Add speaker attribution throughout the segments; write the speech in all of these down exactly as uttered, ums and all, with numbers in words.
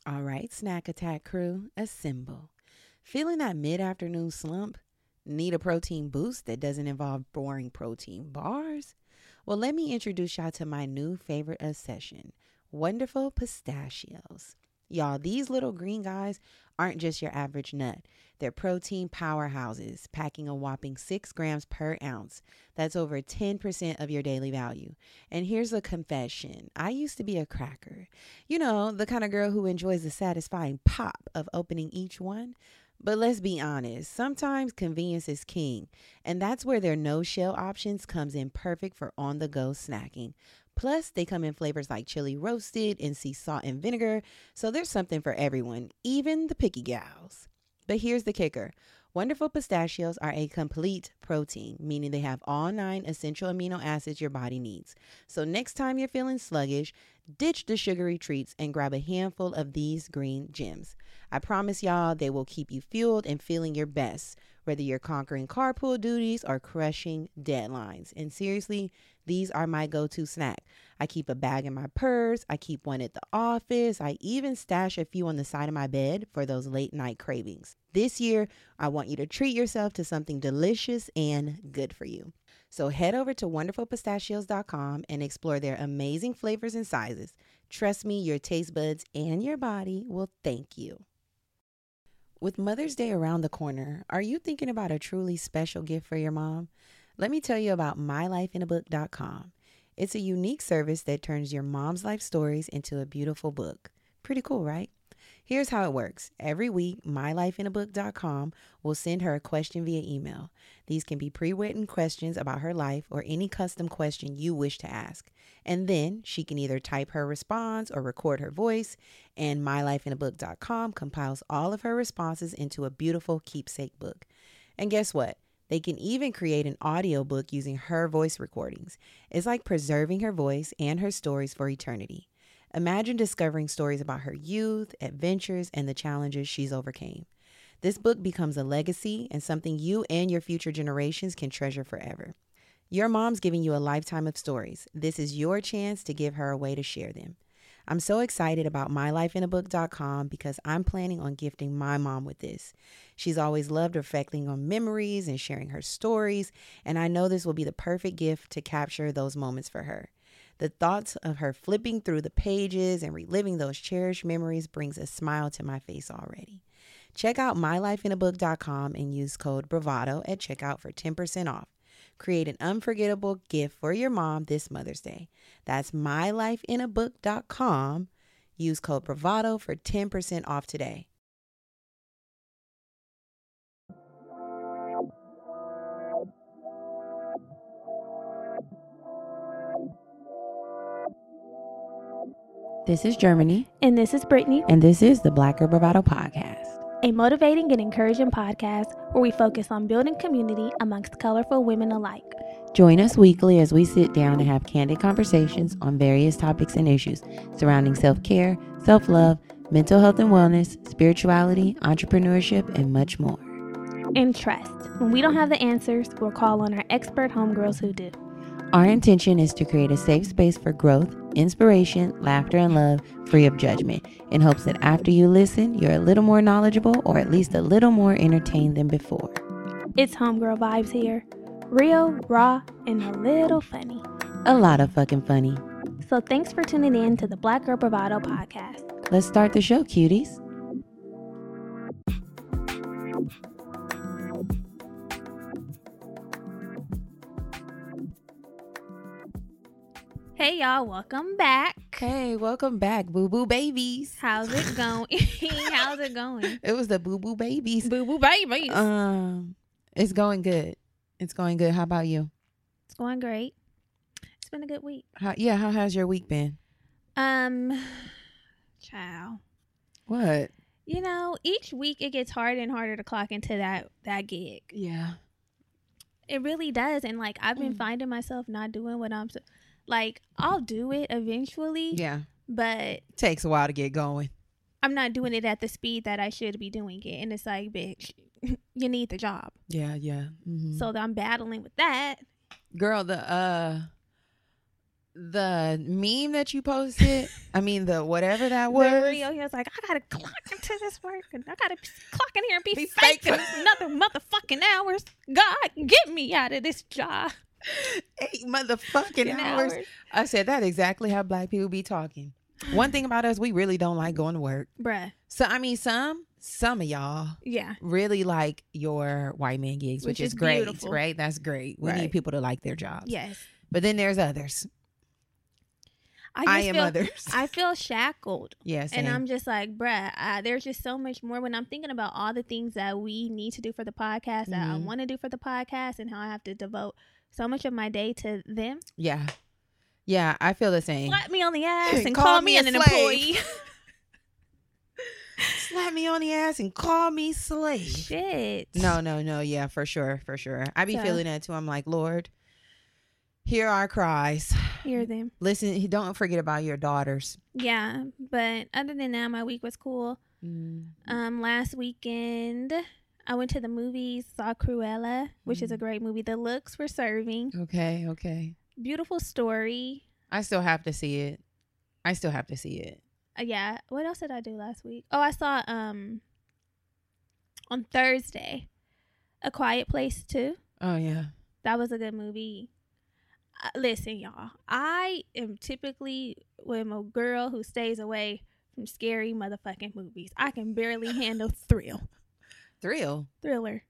Speaker 1: All right, Snack Attack crew, assemble. Feeling that mid-afternoon slump? Need a protein boost that doesn't involve boring protein bars? Well, let me introduce y'all to my new favorite obsession, Wonderful Pistachios. Y'all, these little green guys aren't just your average nut. They're protein powerhouses, packing a whopping six grams per ounce. That's over ten percent of your daily value. And here's a confession. I used to be a cracker. You know, the kind of girl who enjoys the satisfying pop of opening each one. But let's be honest, sometimes convenience is king. And that's where their no-shell options comes in perfect for on-the-go snacking. Plus, they come in flavors like chili roasted and sea salt and vinegar. So there's something for everyone, even the picky gals. But here's the kicker. Wonderful Pistachios are a complete protein, meaning they have all nine essential amino acids your body needs. So next time you're feeling sluggish, ditch the sugary treats and grab a handful of these green gems. I promise y'all they will keep you fueled and feeling your best, whether you're conquering carpool duties or crushing deadlines. And seriously, these are my go-to snack. I keep a bag in my purse. I keep one at the office. I even stash a few on the side of my bed for those late night cravings. This year, I want you to treat yourself to something delicious and good for you. So head over to wonderful pistachios dot com and explore their amazing flavors and sizes. Trust me, your taste buds and your body will thank you. With Mother's Day around the corner, are you thinking about a truly special gift for your mom? Let me tell you about my life in a book dot com. It's a unique service that turns your mom's life stories into a beautiful book. Pretty cool, right? Here's how it works. Every week, my life in a book dot com will send her a question via email. These can be pre-written questions about her life or any custom question you wish to ask. And then she can either type her response or record her voice, and my life in a book dot com compiles all of her responses into a beautiful keepsake book. And guess what? They can even create an audiobook using her voice recordings. It's like preserving her voice and her stories for eternity. Imagine discovering stories about her youth, adventures, and the challenges she's overcame. This book becomes a legacy and something you and your future generations can treasure forever. Your mom's giving you a lifetime of stories. This is your chance to give her a way to share them. I'm so excited about my life in a book dot com because I'm planning on gifting my mom with this. She's always loved reflecting on memories and sharing her stories, and I know this will be the perfect gift to capture those moments for her. The thoughts of her flipping through the pages and reliving those cherished memories brings a smile to my face already. Check out my life in a book dot com and use code BRAVADO at checkout for ten percent off. Create an unforgettable gift for your mom this Mother's Day. That's my life in a book dot com. Use code BRAVADO for ten percent off today. This is Germany.
Speaker 2: And this is Brittany.
Speaker 1: And this is the Black Girl Bravado Podcast,
Speaker 2: a motivating and encouraging podcast where we focus on building community amongst colorful women alike.
Speaker 1: Join us weekly as we sit down and have candid conversations on various topics and issues surrounding self-care, self-love, mental health and wellness, spirituality, entrepreneurship, and much more.
Speaker 2: And trust, when we don't have the answers, we'll call on our expert homegirls who do.
Speaker 1: Our intention is to create a safe space for growth, inspiration, laughter, and love, free of judgment, in hopes that after you listen, you're a little more knowledgeable or at least a little more entertained than before.
Speaker 2: It's homegirl vibes here. Real, raw, and a little funny.
Speaker 1: A lot of fucking funny.
Speaker 2: So thanks for tuning in to the Black Girl Bravado Podcast.
Speaker 1: Let's start the show, cuties.
Speaker 2: Hey y'all, welcome back.
Speaker 1: Hey, welcome back, Boo Boo Babies.
Speaker 2: How's it going? How's it going?
Speaker 1: It was the Boo Boo Babies.
Speaker 2: Boo Boo Babies.
Speaker 1: Um, it's going good. It's going good. How about you?
Speaker 2: It's going great. It's been a good week.
Speaker 1: How, yeah, how has your week been?
Speaker 2: Um, child.
Speaker 1: What?
Speaker 2: You know, each week it gets harder and harder to clock into that that gig.
Speaker 1: Yeah.
Speaker 2: It really does, and like I've been mm. finding myself not doing what I'm. Like, I'll do it eventually.
Speaker 1: Yeah.
Speaker 2: But
Speaker 1: it takes a while to get going.
Speaker 2: I'm not doing it at the speed that I should be doing it. And it's like, bitch, you need the job.
Speaker 1: Yeah, yeah. Mm-hmm.
Speaker 2: So I'm battling with that.
Speaker 1: Girl, the uh the meme that you posted, I mean the whatever that
Speaker 2: The
Speaker 1: was.
Speaker 2: Rio, he was like, I gotta clock into this work and I gotta clock in here and be,
Speaker 1: Be
Speaker 2: fake
Speaker 1: fake.
Speaker 2: for another motherfucking hours. God, get me out of this job.
Speaker 1: Eight motherfucking
Speaker 2: In
Speaker 1: hours.
Speaker 2: hours.
Speaker 1: I said that exactly how black people be talking. One thing about us, we really don't like going to work.
Speaker 2: Bruh.
Speaker 1: So I mean, some some of y'all
Speaker 2: Yeah.
Speaker 1: really like your white man gigs, which,
Speaker 2: Which
Speaker 1: is,
Speaker 2: is
Speaker 1: great,
Speaker 2: beautiful.
Speaker 1: right? That's great. We need
Speaker 2: Right.
Speaker 1: people to like their jobs.
Speaker 2: Yes.
Speaker 1: But then there's others.
Speaker 2: I,
Speaker 1: I,
Speaker 2: just
Speaker 1: am
Speaker 2: feel,
Speaker 1: others.
Speaker 2: I feel shackled.
Speaker 1: Yes,
Speaker 2: And I'm just like, bruh, uh, there's just so much more when I'm thinking about all the things that we need to do for the podcast, that I
Speaker 1: Mhm.
Speaker 2: want to do for the podcast, and how I have to devote so much of my day to them.
Speaker 1: yeah, yeah. I feel the same.
Speaker 2: Slap me on the ass and
Speaker 1: Call
Speaker 2: call,
Speaker 1: me
Speaker 2: me
Speaker 1: a
Speaker 2: an
Speaker 1: slave.
Speaker 2: employee.
Speaker 1: Slap me on the ass and call me slave.
Speaker 2: Shit.
Speaker 1: No, no, no. Yeah, for sure, for sure. I be
Speaker 2: So-
Speaker 1: feeling that too. I'm like, Lord, hear our cries.
Speaker 2: Hear them.
Speaker 1: Listen, don't forget about your daughters.
Speaker 2: Yeah. But other than that, my week was cool.
Speaker 1: Mm.
Speaker 2: Um, last weekend, I went to the movies, saw Cruella, which is a
Speaker 1: Mm.
Speaker 2: great movie. The looks were serving.
Speaker 1: Okay, okay.
Speaker 2: Beautiful story.
Speaker 1: I still have to see it. I still have to see it.
Speaker 2: Uh, yeah. What else did I do last week? Oh, I saw um on Thursday, A Quiet Place two.
Speaker 1: Oh yeah.
Speaker 2: That was a good movie. Uh, listen, y'all. I am typically with a girl who stays away from scary motherfucking movies. I can barely handle thrill,
Speaker 1: Thrill.
Speaker 2: thriller.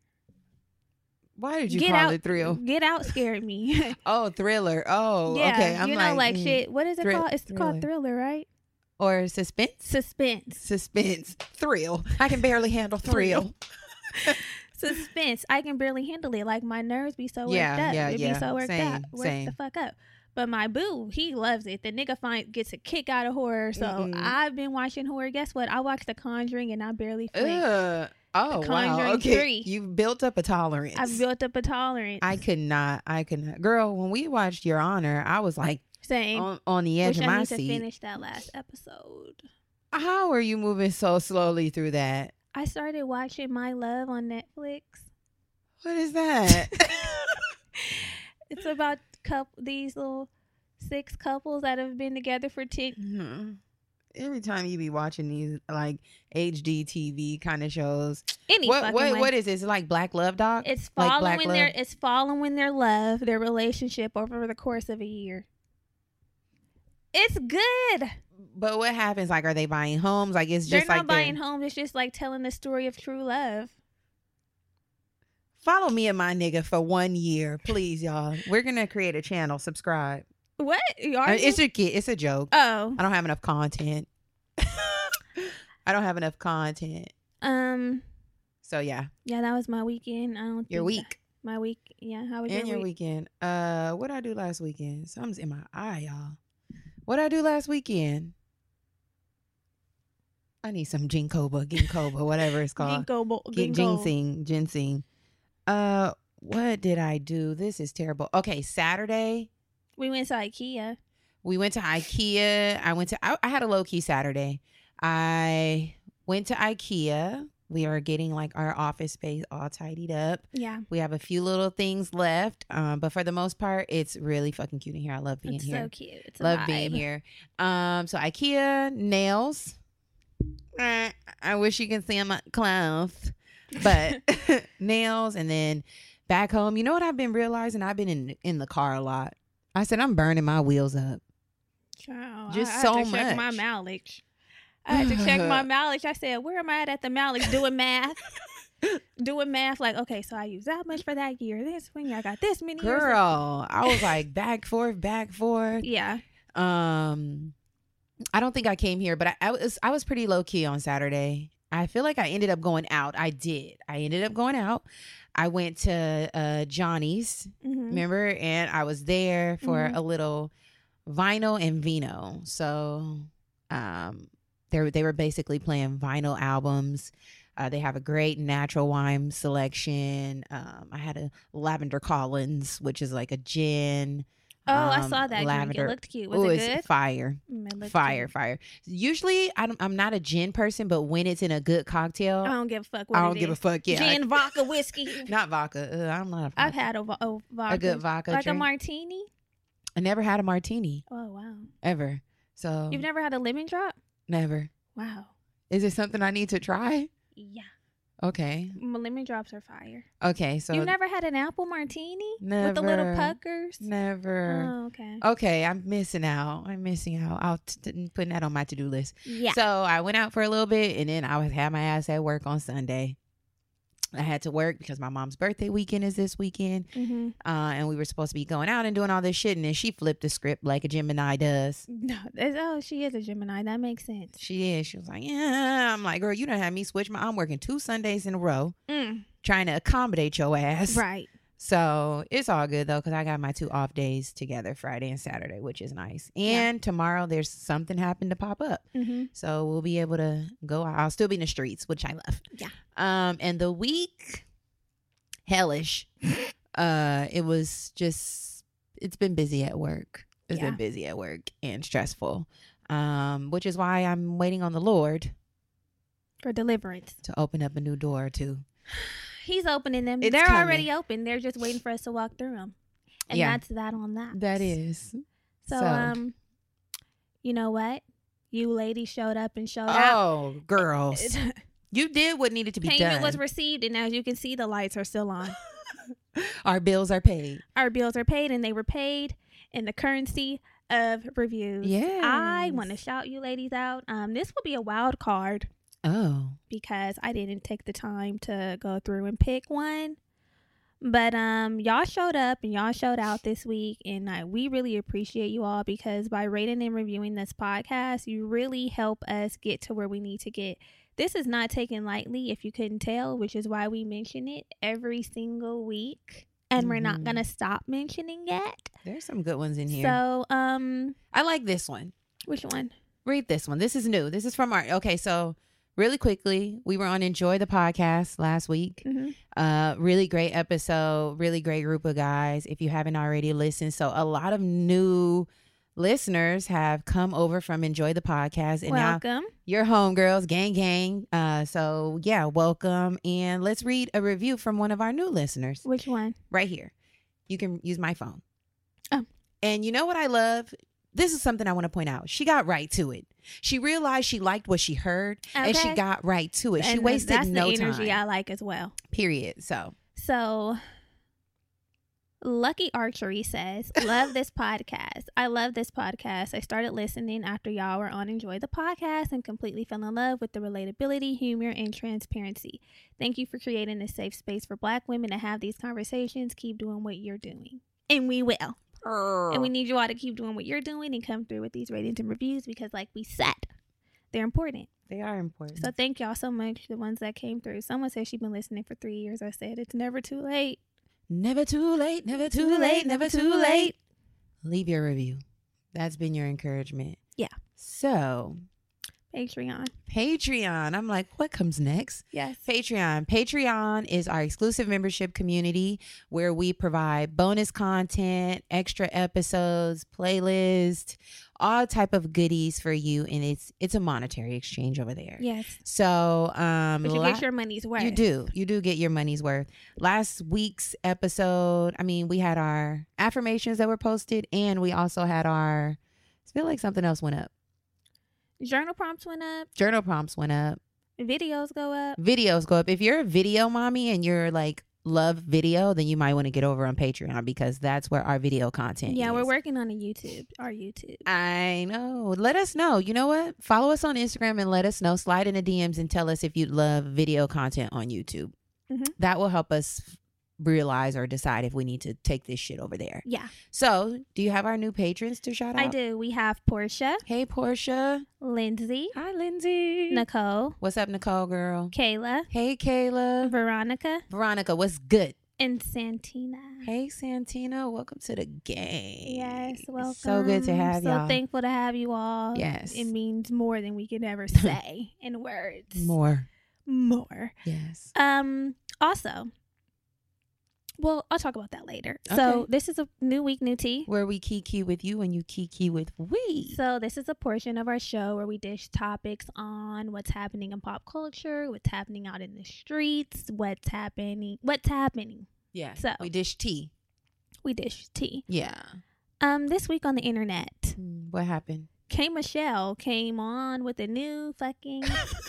Speaker 1: Why did you
Speaker 2: Get
Speaker 1: call
Speaker 2: out,
Speaker 1: it thrill?
Speaker 2: Get Out scared me.
Speaker 1: Oh, thriller. Oh,
Speaker 2: yeah,
Speaker 1: okay. I'm
Speaker 2: you know, like,
Speaker 1: mm,
Speaker 2: shit. What is it
Speaker 1: thri-
Speaker 2: called? It's
Speaker 1: thriller.
Speaker 2: called thriller, right?
Speaker 1: Or suspense.
Speaker 2: Suspense.
Speaker 1: Suspense. Thrill. I can barely handle thrill.
Speaker 2: Suspense. I can barely handle it. Like, my nerves be so worked
Speaker 1: Yeah,
Speaker 2: up.
Speaker 1: yeah,
Speaker 2: it
Speaker 1: yeah.
Speaker 2: be so worked
Speaker 1: Same,
Speaker 2: up. Worked
Speaker 1: same.
Speaker 2: the fuck up. But my boo, he loves it. The nigga find gets a kick out of horror. So
Speaker 1: Mm-mm.
Speaker 2: I've been watching horror. Guess what? I watched The Conjuring and I barely flinched.
Speaker 1: Ugh. Oh, wow.
Speaker 2: Conjuring
Speaker 1: Okay.
Speaker 2: three.
Speaker 1: You've built up a tolerance.
Speaker 2: I've built up a tolerance.
Speaker 1: I could not. I could not. Girl, when we watched Your Honor, I was like
Speaker 2: Same.
Speaker 1: on, on the edge
Speaker 2: Wish
Speaker 1: of
Speaker 2: I
Speaker 1: my
Speaker 2: need to
Speaker 1: seat.
Speaker 2: finish that last episode.
Speaker 1: How are you moving so slowly through that?
Speaker 2: I started watching My Love on Netflix.
Speaker 1: What is that?
Speaker 2: It's about couple these little six couples that have been together for ten.
Speaker 1: Mhm. Every time you be watching these like H D T V kind of shows,
Speaker 2: Any
Speaker 1: what
Speaker 2: fucking
Speaker 1: what
Speaker 2: way.
Speaker 1: what is this? Like Black Love Doc?
Speaker 2: It's
Speaker 1: Like
Speaker 2: following
Speaker 1: Black
Speaker 2: their
Speaker 1: Love?
Speaker 2: it's following their love, their relationship over the course of a year. It's good.
Speaker 1: But what happens? Like, are they buying homes? Like, it's
Speaker 2: They're
Speaker 1: just
Speaker 2: not
Speaker 1: like
Speaker 2: buying
Speaker 1: they're-
Speaker 2: homes. It's just like telling the story of true love.
Speaker 1: Follow me and my nigga for one year, please, y'all. We're gonna create a channel. Subscribe.
Speaker 2: What? Are
Speaker 1: Uh,
Speaker 2: you?
Speaker 1: it's a kid. It's a joke.
Speaker 2: Oh.
Speaker 1: I don't have enough content. I don't have enough content.
Speaker 2: Um.
Speaker 1: So yeah,
Speaker 2: Yeah, that was my weekend. I don't.
Speaker 1: your
Speaker 2: think
Speaker 1: week
Speaker 2: My week. Yeah. How was
Speaker 1: and
Speaker 2: your
Speaker 1: your
Speaker 2: week?
Speaker 1: weekend. Uh, what I do last weekend? Something's in my eye, y'all. What I do last weekend? I need some ginkgo, ginkgo, whatever it's called.
Speaker 2: Ginkgo. bo-
Speaker 1: Gi-
Speaker 2: ginkgo.
Speaker 1: Ginseng, ginseng. Uh, what did I do? This is terrible. Okay, Saturday
Speaker 2: We went to IKEA.
Speaker 1: we went to IKEA. I went to. I, I had a low key Saturday. I went to IKEA. We are getting like our office space all tidied up.
Speaker 2: Yeah.
Speaker 1: We have a few little things left, um, but for the most part, it's really fucking cute in here. I love being
Speaker 2: It's
Speaker 1: here.
Speaker 2: so cute. It's a
Speaker 1: Love
Speaker 2: vibe.
Speaker 1: being here. Um, so IKEA nails. Eh, I wish you could see my clothes, but nails, and then back home. You know what I've been realizing? I've been in in the car a lot. I said I'm burning my wheels up.
Speaker 2: Child,
Speaker 1: Just
Speaker 2: I had
Speaker 1: so
Speaker 2: to check my
Speaker 1: much.
Speaker 2: mileage. I had to check my mileage. I said, where am I at at the mileage? Doing math. Doing math. Like, okay, so I use that much for that year. This when I got this many years.
Speaker 1: Girl, I was like back forth, back forth.
Speaker 2: Yeah.
Speaker 1: Um, I don't think I came here, but I, I was I was pretty low key on Saturday. I feel like I ended up going out. I did. I ended up going out. I went to uh, Johnny's,
Speaker 2: Mm-hmm.
Speaker 1: remember, and I was there for
Speaker 2: Mhm.
Speaker 1: a little vinyl and vino. So, um, they were- they were basically playing vinyl albums. Uh, they have a great natural wine selection. Um, I had a Lavender Collins, which is like a gin.
Speaker 2: Oh, I
Speaker 1: um,
Speaker 2: saw that drink.
Speaker 1: lavender.
Speaker 2: It looked cute. Was
Speaker 1: Ooh,
Speaker 2: it
Speaker 1: it's
Speaker 2: good?
Speaker 1: fire.
Speaker 2: Mm, it looked
Speaker 1: Fire,
Speaker 2: cute.
Speaker 1: fire. Usually, I don't, I'm not a gin person, but when it's in a good cocktail,
Speaker 2: I don't give a fuck what
Speaker 1: I don't
Speaker 2: it
Speaker 1: give a
Speaker 2: is.
Speaker 1: fuck. Yeah,
Speaker 2: Gin, vodka, whiskey.
Speaker 1: not vodka. Uh, I'm not a vodka.
Speaker 2: I've had a, vo- a vodka.
Speaker 1: a good vodka
Speaker 2: like
Speaker 1: drink.
Speaker 2: a martini.
Speaker 1: I never had a martini
Speaker 2: Oh, wow.
Speaker 1: ever. So
Speaker 2: You've never had a lemon drop?
Speaker 1: never.
Speaker 2: Wow.
Speaker 1: Is it something I need to try?
Speaker 2: Yeah.
Speaker 1: Okay.
Speaker 2: M- Lemon drops are fire.
Speaker 1: Okay. So
Speaker 2: You've never had an apple martini?
Speaker 1: never,
Speaker 2: With the little puckers?
Speaker 1: Never.
Speaker 2: Oh, okay.
Speaker 1: Okay, I'm missing out. I'm missing out. I'll t- t- putting that on my to-do list.
Speaker 2: Yeah.
Speaker 1: So I went out for a little bit, and then I was had my ass at work on Sunday. I had to work because my mom's birthday weekend is this weekend,
Speaker 2: Mm-hmm.
Speaker 1: uh, and we were supposed to be going out and doing all this shit, and then she flipped the script like a Gemini does.
Speaker 2: No, that's- oh, she is a Gemini. That makes sense.
Speaker 1: She is. She was like, yeah. I'm like, girl, you done had me switch my. I'm working two Sundays in a row
Speaker 2: Mm.
Speaker 1: trying to accommodate your ass.
Speaker 2: Right.
Speaker 1: So it's all good though, because I got my two off days together, Friday and Saturday, which is nice. And
Speaker 2: Yeah.
Speaker 1: tomorrow there's something happened to pop up.
Speaker 2: Mm-hmm.
Speaker 1: So we'll be able to go out. I'll still be in the streets, which I love.
Speaker 2: Yeah.
Speaker 1: Um, and the week, hellish. uh, it was just, it's been busy at work. It's
Speaker 2: Yeah.
Speaker 1: been busy at work and stressful. Um, which is why I'm waiting on the Lord
Speaker 2: For deliverance.
Speaker 1: to open up a new door or two.
Speaker 2: He's opening them.
Speaker 1: It's
Speaker 2: They're
Speaker 1: coming.
Speaker 2: already open. They're just waiting for us to walk through them. And
Speaker 1: Yeah.
Speaker 2: that's that on that.
Speaker 1: That is.
Speaker 2: So,
Speaker 1: so.
Speaker 2: um, you know what? You ladies showed up and showed out.
Speaker 1: Oh, girls. You did what needed to be
Speaker 2: Payment
Speaker 1: done.
Speaker 2: was received, and as you can see, the lights are still on.
Speaker 1: Our bills are paid.
Speaker 2: Our bills are paid, and they were paid in the currency of reviews.
Speaker 1: Yes.
Speaker 2: I want to shout you ladies out. Um, this will be a wild card
Speaker 1: Oh.
Speaker 2: because I didn't take the time to go through and pick one. But um, y'all showed up and y'all showed out this week, and I, we really appreciate you all because by rating and reviewing this podcast, you really help us get to where we need to get. This is not taken lightly, if you couldn't tell, which is why we mention it every single week, and we're not
Speaker 1: Mhm.
Speaker 2: gonna stop mentioning it.
Speaker 1: There's some good ones in here.
Speaker 2: So, um,
Speaker 1: I like this one.
Speaker 2: which one?
Speaker 1: Read this one. This is new. This is from our. Okay, so really quickly, we were on Enjoy the Podcast last week.
Speaker 2: Mm-hmm.
Speaker 1: Uh, really great episode. Really great group of guys. If you haven't already listened, so a lot of new listeners have come over from Enjoy the Podcast, and now
Speaker 2: Welcome.
Speaker 1: your homegirls, gang, gang. Uh, so yeah, welcome, and let's read a review from one of our new listeners
Speaker 2: Which one?
Speaker 1: right here. You can use my phone.
Speaker 2: Oh.
Speaker 1: And you know what I love? This is something I want to point out. She got right to it. She realized she liked what she heard, and she
Speaker 2: Okay.
Speaker 1: got right to it. She
Speaker 2: And
Speaker 1: wasted
Speaker 2: that's
Speaker 1: no
Speaker 2: the energy
Speaker 1: time.
Speaker 2: I like as well.
Speaker 1: Period. So
Speaker 2: So, Lucky Archery says, love this podcast. I love this podcast. I started listening after y'all were on Enjoy the Podcast and completely fell in love with the relatability, humor, and transparency. Thank you for creating a safe space for Black women to have these conversations. Keep doing what you're doing. And we will. And we need you all to keep doing what you're doing and come through with these ratings and reviews because, like we said, they're important.
Speaker 1: they are important.
Speaker 2: So thank y'all so much, the ones that came through. Someone said she's been listening for three years. I said, it's never too late.
Speaker 1: Never too late, never too late, never too late. Leave your review. That's been your encouragement.
Speaker 2: Yeah.
Speaker 1: So,
Speaker 2: Patreon.
Speaker 1: Patreon. I'm like, what comes next?
Speaker 2: Yes.
Speaker 1: Patreon. Patreon is our exclusive membership community where we provide bonus content, extra episodes, playlists, all type of goodies for you, and it's it's a monetary exchange over there.
Speaker 2: Yes.
Speaker 1: So, um,
Speaker 2: But you
Speaker 1: la-
Speaker 2: get your money's worth.
Speaker 1: You do. You do get your money's worth. Last week's episode, I mean, we had our affirmations that were posted, and we also had our, I feel like something else went up.
Speaker 2: Journal prompts went up.
Speaker 1: Journal prompts went up.
Speaker 2: Videos go up.
Speaker 1: Videos go up. If you're a video mommy and you're like, love video, then you might want to get over on Patreon because that's where our video content
Speaker 2: Yeah,
Speaker 1: is.
Speaker 2: we're working on a YouTube. Our YouTube.
Speaker 1: I know. Let us know. You know what? Follow us on Instagram and let us know. Slide in the D Ms and tell us if you love video content on YouTube.
Speaker 2: Mhm.
Speaker 1: That will help us realize or decide if we need to take this shit over there.
Speaker 2: Yeah,
Speaker 1: So, do you have our new patrons to shout out?
Speaker 2: I do. We have Portia,
Speaker 1: Hey, Portia.
Speaker 2: Lindsay,
Speaker 1: Hi, Lindsay.
Speaker 2: Nicole,
Speaker 1: What's up, Nicole girl?
Speaker 2: Kayla,
Speaker 1: Hey, Kayla.
Speaker 2: Veronica,
Speaker 1: Veronica, what's good?
Speaker 2: and Santina.
Speaker 1: Hey, Santina. Welcome to the gang.
Speaker 2: Yes, welcome.
Speaker 1: So good to have
Speaker 2: so
Speaker 1: y'all.
Speaker 2: thankful to have you all.
Speaker 1: Yes.
Speaker 2: It means more than we could ever say in words.
Speaker 1: More.
Speaker 2: More.
Speaker 1: Yes.
Speaker 2: Um. Also, well, I'll talk about that later. So
Speaker 1: Okay.
Speaker 2: this is a new week, new tea.
Speaker 1: Where we kiki with you and you kiki with we.
Speaker 2: So this is a portion of our show where we dish topics on what's happening in pop culture, what's happening out in the streets, what's happening, what's happening.
Speaker 1: Yeah.
Speaker 2: So-
Speaker 1: we dish tea.
Speaker 2: We dish tea.
Speaker 1: Yeah.
Speaker 2: Um, this week on the internet,
Speaker 1: Mm, What happened?
Speaker 2: K Michelle came on with a new fucking.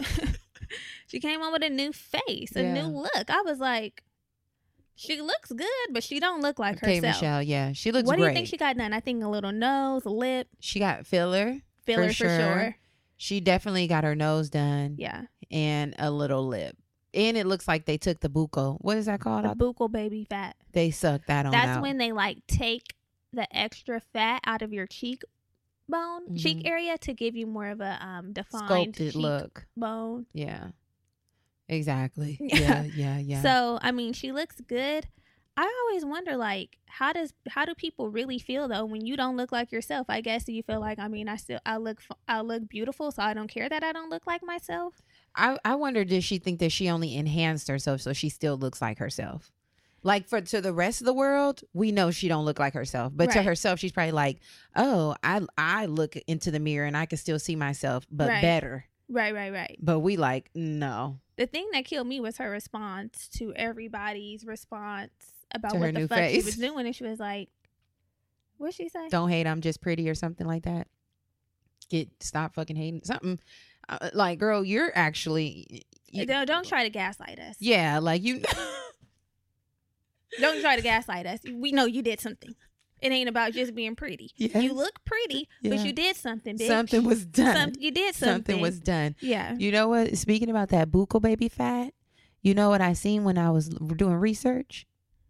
Speaker 2: She came on with a new face, a
Speaker 1: Yeah.
Speaker 2: new look. I was like, she looks good, but she don't look like
Speaker 1: Okay,
Speaker 2: herself.
Speaker 1: Michelle. Yeah, she looks
Speaker 2: What do
Speaker 1: great.
Speaker 2: you think she got done? I think a little nose, a lip,
Speaker 1: She got filler.
Speaker 2: filler for
Speaker 1: sure.
Speaker 2: sure.
Speaker 1: She definitely got her nose done.
Speaker 2: Yeah,
Speaker 1: And a little lip. And it looks like they took the buccal. What is that called?
Speaker 2: the buccal baby fat.
Speaker 1: They sucked that on
Speaker 2: That's
Speaker 1: out.
Speaker 2: when they like take the extra fat out of your cheek bone,
Speaker 1: Mhm.
Speaker 2: cheek area to give you more of a um defined
Speaker 1: Sculpted
Speaker 2: cheek
Speaker 1: look.
Speaker 2: bone.
Speaker 1: Yeah. Exactly.
Speaker 2: Yeah.
Speaker 1: Yeah, yeah, yeah.
Speaker 2: So I mean, she looks good. I always wonder, like, how does how do people really feel though when you don't look like yourself? I guess you feel like, I mean, I still I look f- I look beautiful, so I don't care that I don't look like myself.
Speaker 1: I, I wonder, did she think that she only enhanced herself so she still looks like herself? Like for to the rest of the world, we know she don't look like herself. But to
Speaker 2: Right.
Speaker 1: herself, she's probably like, oh, I I look into the mirror and I can still see myself, but
Speaker 2: Right.
Speaker 1: better.
Speaker 2: Right, right, right.
Speaker 1: But we like, no.
Speaker 2: The thing that killed me was her response to everybody's response about
Speaker 1: To her
Speaker 2: what the
Speaker 1: new
Speaker 2: fuck she
Speaker 1: face.
Speaker 2: was doing, and she was like, "What'd she say?"
Speaker 1: Don't hate, I'm just pretty or something like that. Get stop fucking hating something. Uh, like, girl, you're actually you,
Speaker 2: don't, don't try to gaslight us.
Speaker 1: yeah, like you
Speaker 2: Don't try to gaslight us. We know you did something. It ain't about just being pretty.
Speaker 1: Yes.
Speaker 2: You look pretty, but
Speaker 1: Yeah.
Speaker 2: you did something, bitch.
Speaker 1: something was done.
Speaker 2: Something you did something.
Speaker 1: Something was done.
Speaker 2: Yeah.
Speaker 1: You know what? Speaking about that buccal baby fat, you know what I seen when I was doing research?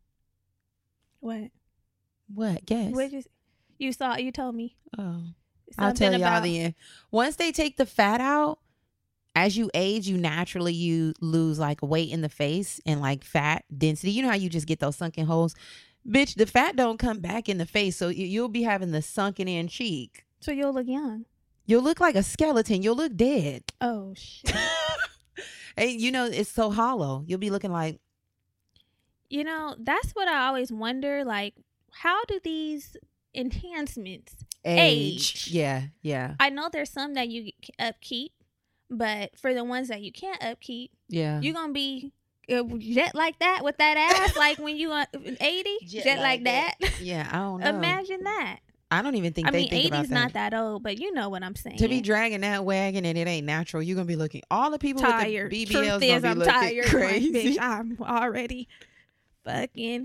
Speaker 2: What?
Speaker 1: What? Guess.
Speaker 2: What you you saw? You told me.
Speaker 1: Oh, I'll
Speaker 2: Something
Speaker 1: tell y'all
Speaker 2: about,
Speaker 1: the end. Once they take the fat out, as you age, you naturally you lose like weight in the face and like fat density. You know how you just get those sunken holes, bitch. The fat don't come back in the face, so you, you'll be having the sunken in cheek.
Speaker 2: So you'll look young.
Speaker 1: You'll look like a skeleton. You'll look dead.
Speaker 2: Oh shit.
Speaker 1: Hey, you know it's so hollow. You'll be looking like.
Speaker 2: You know, that's what I always wonder. Like, how do these enhancements
Speaker 1: Age.
Speaker 2: age?
Speaker 1: Yeah, yeah,
Speaker 2: I know there's some that you c- upkeep, but for the ones that you can't upkeep,
Speaker 1: yeah.
Speaker 2: you're gonna be uh, jet like that with that ass, like when you uh, eighty, jet,
Speaker 1: Jet
Speaker 2: like,
Speaker 1: like
Speaker 2: that.
Speaker 1: Yeah, I don't know.
Speaker 2: Imagine that.
Speaker 1: I don't even think
Speaker 2: I
Speaker 1: they
Speaker 2: mean,
Speaker 1: think about
Speaker 2: eighty's
Speaker 1: that.
Speaker 2: not that old, but you know what I'm saying.
Speaker 1: To be dragging that wagon and it ain't natural, you're gonna be looking. All the people
Speaker 2: tired.
Speaker 1: with the
Speaker 2: Truth
Speaker 1: B B Ls
Speaker 2: is,
Speaker 1: gonna be
Speaker 2: I'm
Speaker 1: looking
Speaker 2: tired.
Speaker 1: crazy.
Speaker 2: Like, bitch, I'm already fucking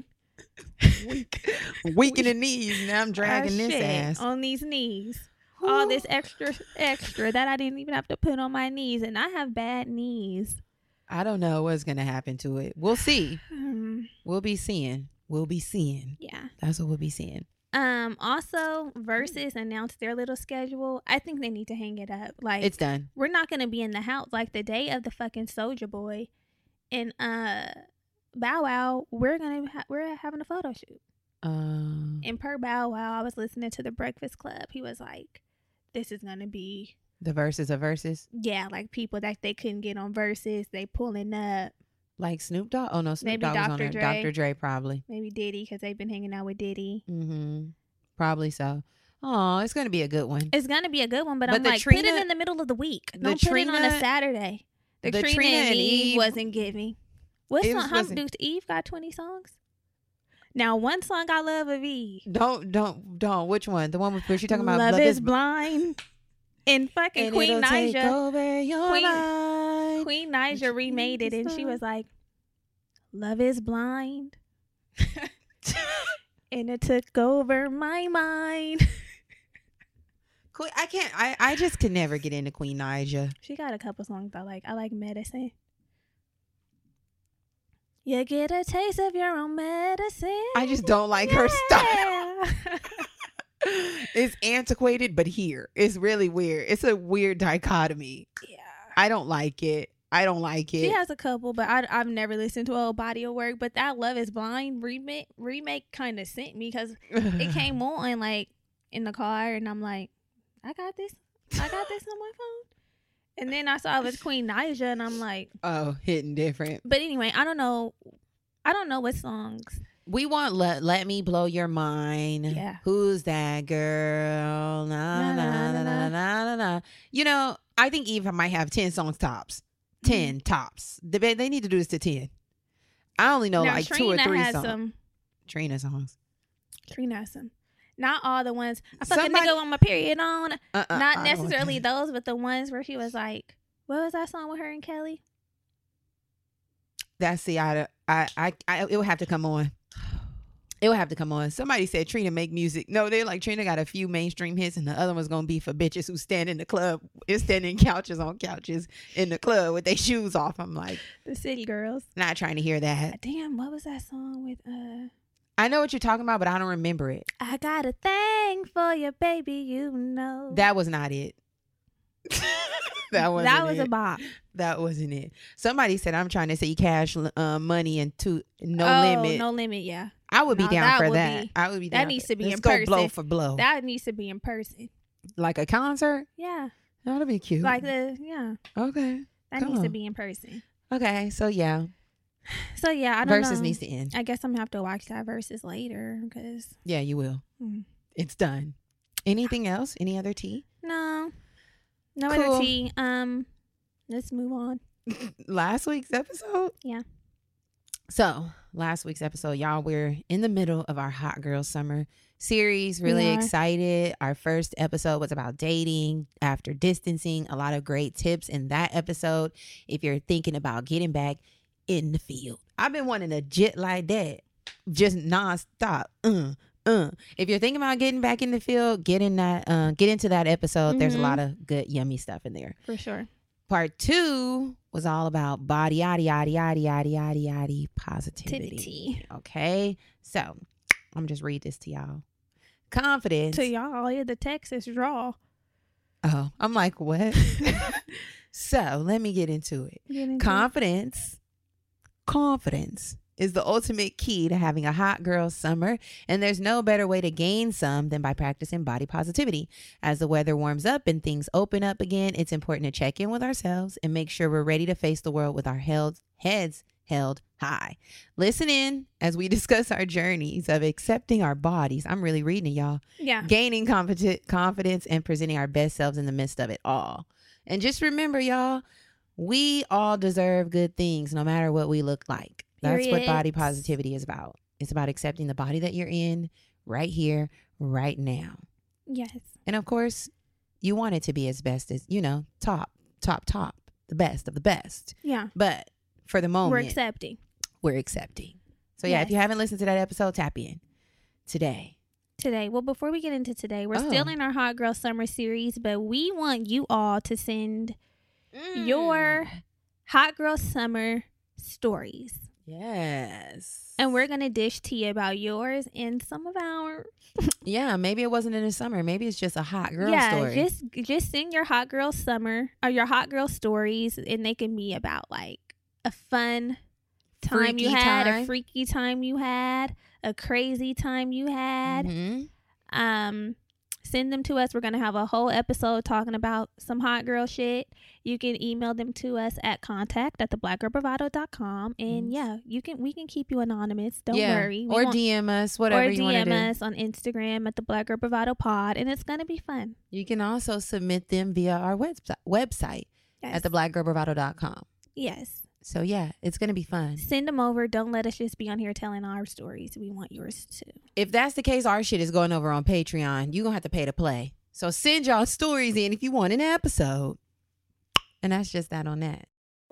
Speaker 1: weak, weak in the knees. Now I'm dragging
Speaker 2: uh,
Speaker 1: this
Speaker 2: shit
Speaker 1: ass.
Speaker 2: on these knees. All this extra, extra that I didn't even have to put on my knees, and I have bad knees.
Speaker 1: I don't know what's gonna happen to it. We'll see.
Speaker 2: Um,
Speaker 1: We'll be seeing. We'll be seeing.
Speaker 2: yeah.
Speaker 1: That's what we'll be seeing.
Speaker 2: Um. Also, Versus announced their little schedule. I think they need to hang it up. Like,
Speaker 1: It's done.
Speaker 2: we're not gonna be in the house like the day of the fucking Soulja Boy, and uh, Bow Wow. We're gonna ha- we're having a photo shoot.
Speaker 1: Um,
Speaker 2: And per Bow Wow, I was listening to the Breakfast Club. He was like, "This is gonna be
Speaker 1: the verses of verses,
Speaker 2: yeah, like people that they couldn't get on Versus. They pulling up.
Speaker 1: like Snoop Dogg. Oh no, Snoop
Speaker 2: Maybe
Speaker 1: Dogg was on
Speaker 2: Doctor
Speaker 1: there.
Speaker 2: Dre.
Speaker 1: Doctor Dre probably.
Speaker 2: Maybe Diddy because they've been hanging out with Diddy.
Speaker 1: Mm-hmm. Probably so. Oh, it's gonna be a good one.
Speaker 2: It's gonna be a good one, but,
Speaker 1: But
Speaker 2: I'm
Speaker 1: the
Speaker 2: like, put
Speaker 1: Trina-
Speaker 2: it in the middle of the week.
Speaker 1: the
Speaker 2: Don't put it on a
Speaker 1: Trina-
Speaker 2: Saturday. The,
Speaker 1: the
Speaker 2: Trina,
Speaker 1: Trina
Speaker 2: and
Speaker 1: and
Speaker 2: Eve,
Speaker 1: Eve-
Speaker 2: wasn't giving. What
Speaker 1: It
Speaker 2: song?
Speaker 1: was-
Speaker 2: How
Speaker 1: wasn't-
Speaker 2: do Eve got twenty songs? Now, one song I love of Eve.
Speaker 1: Don't don't don't. Which one? The one with where she talking about
Speaker 2: Love,
Speaker 1: love
Speaker 2: is
Speaker 1: is
Speaker 2: blind. And fucking
Speaker 1: and
Speaker 2: Queen
Speaker 1: it'll take
Speaker 2: Naija.
Speaker 1: over your
Speaker 2: Queen-
Speaker 1: mind.
Speaker 2: Queen Naija remade it, and she was like, "Love is blind." And it took over my mind.
Speaker 1: Queen, I can't. I I just could never get into Queen Naija.
Speaker 2: She got a couple songs I like. I like Medicine. You get a taste of your own medicine.
Speaker 1: I just don't like her style.
Speaker 2: Yeah.
Speaker 1: It's antiquated, but here it's really weird. It's a weird dichotomy.
Speaker 2: Yeah.
Speaker 1: I don't like it. I don't like it.
Speaker 2: She has a couple, but I, I've never listened to a whole body of work. But that Love is Blind remake remake kind of sent me because it came on like in the car, and I'm like, I got this. I got this on my phone. And then I saw it was Queen Naija, and I'm like,
Speaker 1: Oh, hitting different.
Speaker 2: but anyway, I don't know. I don't know what songs.
Speaker 1: We want let let me blow your mind.
Speaker 2: Yeah.
Speaker 1: Who's that girl? Na na na na na na na. You know, I think Eve might have ten songs tops. Ten tops. They they need to do this to ten. I only know
Speaker 2: Now,
Speaker 1: like
Speaker 2: Trina
Speaker 1: two or three
Speaker 2: has
Speaker 1: songs.
Speaker 2: some.
Speaker 1: Trina songs.
Speaker 2: Trina has some. Not all the ones. I fucking
Speaker 1: Somebody-
Speaker 2: nigga on my period on.
Speaker 1: Uh-uh, I
Speaker 2: Not
Speaker 1: don't
Speaker 2: necessarily
Speaker 1: want
Speaker 2: those, but the ones where she was like, what was that song with her and Kelly?
Speaker 1: That's the I, I, I, I, it would have to come on. It would have to come on. Somebody said Trina make music. No, they're like Trina got a few mainstream hits, and the other one's gonna be for bitches who stand in the club, is standing couches on couches in the club with their shoes off. I'm like,
Speaker 2: The City Girls.
Speaker 1: not trying to hear that.
Speaker 2: Damn, what was that song with? uh
Speaker 1: I know what you're talking about, but I don't remember it.
Speaker 2: I got a thing for you, baby, you know.
Speaker 1: That was not it. that wasn't
Speaker 2: That was
Speaker 1: it.
Speaker 2: a bop.
Speaker 1: That wasn't it. Somebody said I'm trying to say cash uh, money and to no
Speaker 2: oh,
Speaker 1: limit.
Speaker 2: No limit, yeah.
Speaker 1: I would be
Speaker 2: No,
Speaker 1: down
Speaker 2: that
Speaker 1: for
Speaker 2: would
Speaker 1: that.
Speaker 2: be-
Speaker 1: I would be
Speaker 2: that
Speaker 1: down.
Speaker 2: needs
Speaker 1: for,
Speaker 2: to be
Speaker 1: let's
Speaker 2: in
Speaker 1: go
Speaker 2: person.
Speaker 1: blow for blow,
Speaker 2: That needs to be in person.
Speaker 1: like a concert.
Speaker 2: Yeah.
Speaker 1: That'd be cute.
Speaker 2: Like the, yeah.
Speaker 1: okay,
Speaker 2: That
Speaker 1: Come
Speaker 2: needs to
Speaker 1: on.
Speaker 2: be in person.
Speaker 1: okay. So yeah,
Speaker 2: So, yeah, I don't
Speaker 1: versus
Speaker 2: know.
Speaker 1: needs to end.
Speaker 2: I guess I'm going to have to watch that versus later because,
Speaker 1: Yeah, you will.
Speaker 2: mm,
Speaker 1: It's done. Anything else? Any other tea?
Speaker 2: no. No
Speaker 1: Cool.
Speaker 2: other tea. Um, Let's move on.
Speaker 1: Last week's episode.
Speaker 2: Yeah.
Speaker 1: So last week's episode, y'all, we're in the middle of our Hot Girl Summer series.
Speaker 2: We
Speaker 1: Really
Speaker 2: are.
Speaker 1: excited. Our first episode was about dating after distancing. A lot of great tips in that episode if you're thinking about getting back in the field. I've been wanting a jit like that, just nonstop. Uh, uh. If you're thinking about getting back in the field, get in that. Uh, get into that episode. There's a
Speaker 2: Mhm.
Speaker 1: lot of good, yummy stuff in there.
Speaker 2: For sure.
Speaker 1: Part two was all about body, yaddy, yaddy, yaddy, yaddy, yaddy, yaddy, positivity.
Speaker 2: Tivity.
Speaker 1: Okay. So I'm going to just read this to y'all. Confidence.
Speaker 2: To y'all, yeah, the text is raw.
Speaker 1: Oh, I'm like, what? So let me get into it.
Speaker 2: Get into it.
Speaker 1: Confidence. Confidence is the ultimate key to having a hot girl summer, and there's no better way to gain some than by practicing body positivity. As the weather warms up and things open up again, it's important to check in with ourselves and make sure we're ready to face the world with our held, heads held high. Listen in as we discuss our journeys of accepting our bodies. I'm really reading it, y'all.
Speaker 2: Yeah.
Speaker 1: Gaining confident, confidence and presenting our best selves in the midst of it all. And just remember, y'all, we all deserve good things no matter what we look like. That's what body
Speaker 2: Periods.
Speaker 1: positivity is about. It's about accepting the body that you're in right here, right now.
Speaker 2: Yes.
Speaker 1: And of course, you want it to be as best as, you know, top, top, top, the best of the best.
Speaker 2: Yeah.
Speaker 1: But for the moment,
Speaker 2: We're accepting.
Speaker 1: we're accepting. So yeah, if
Speaker 2: Yes.
Speaker 1: you haven't listened to that episode, tap in today.
Speaker 2: Today. Well, before we get into today, we're
Speaker 1: Oh.
Speaker 2: still in our Hot Girl Summer series, but we want you all to send your Hot Girl Summer stories.
Speaker 1: Yes.
Speaker 2: And we're going to dish tea about yours and some of ours.
Speaker 1: Yeah, maybe it wasn't in the summer. Maybe it's just a hot girl
Speaker 2: yeah,
Speaker 1: story.
Speaker 2: just just send your Hot Girl Summer or your Hot Girl stories, and they can be about like a fun time
Speaker 1: Freaky
Speaker 2: you had,
Speaker 1: time.
Speaker 2: a freaky time you had, a crazy time you had.
Speaker 1: Mhm.
Speaker 2: Um, send them to us. We're gonna have a whole episode talking about some hot girl shit. You can email them to us at contact at the black girl bravado dot com, and
Speaker 1: Mhm.
Speaker 2: yeah, you can we can keep you anonymous. Don't
Speaker 1: Yeah.
Speaker 2: worry. We
Speaker 1: Or
Speaker 2: won't-
Speaker 1: D M us, whatever
Speaker 2: or
Speaker 1: you want to
Speaker 2: D M
Speaker 1: do.
Speaker 2: us on Instagram at the Black Girl Bravado Pod, and it's gonna be fun.
Speaker 1: You can also submit them via our website website
Speaker 2: Yes.
Speaker 1: at the black girl bravado dot com.
Speaker 2: yes.
Speaker 1: So yeah, it's going to be fun.
Speaker 2: Send them over. Don't let us just be on here telling our stories. We want yours too.
Speaker 1: If that's the case, our shit is going over on Patreon. You're going to have to pay to play. So send y'all stories in if you want an episode. And that's just that on that.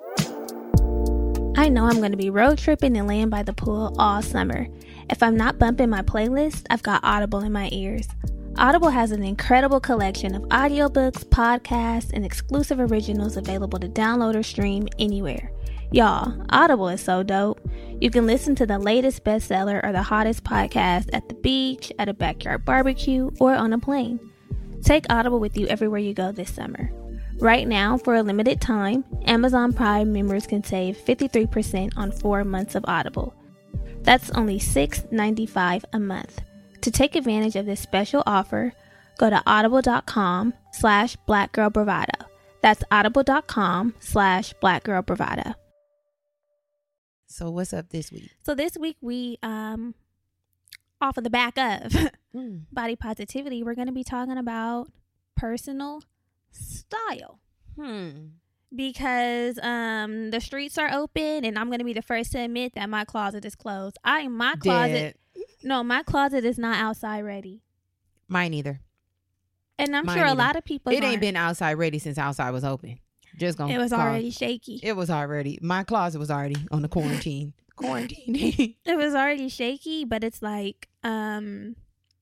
Speaker 2: I know I'm going to be road tripping and laying by the pool all summer. If I'm not bumping my playlist, I've got Audible in my ears. Audible has an incredible collection of audiobooks, podcasts, and exclusive originals available to download or stream anywhere. Y'all, Audible is so dope. You can listen to the latest bestseller or the hottest podcast at the beach, at a backyard barbecue, or on a plane. Take Audible with you everywhere you go this summer. Right now, for a limited time, Amazon Prime members can save fifty-three percent on four months of Audible. That's only six dollars and ninety-five cents a month. To take advantage of this special offer, go to audible.com slash blackgirlbravado. That's audible.com slash blackgirlbravado.
Speaker 1: So what's up this week?
Speaker 2: So this week we, um, off of the back of
Speaker 1: Mm.
Speaker 2: body positivity, we're going to be talking about personal style.
Speaker 1: Hmm.
Speaker 2: Because um the streets are open, and I'm going to be the first to admit that my closet is closed. I my closet
Speaker 1: Dead.
Speaker 2: No, my closet is not outside ready.
Speaker 1: Mine either.
Speaker 2: And I'm
Speaker 1: Mine
Speaker 2: sure a
Speaker 1: either.
Speaker 2: lot of people.
Speaker 1: It ain't been outside ready since outside was open. Just gonna.
Speaker 2: It was
Speaker 1: call.
Speaker 2: already shaky.
Speaker 1: It was already. My closet was already on the quarantine. quarantine.
Speaker 2: It was already shaky, but it's like um.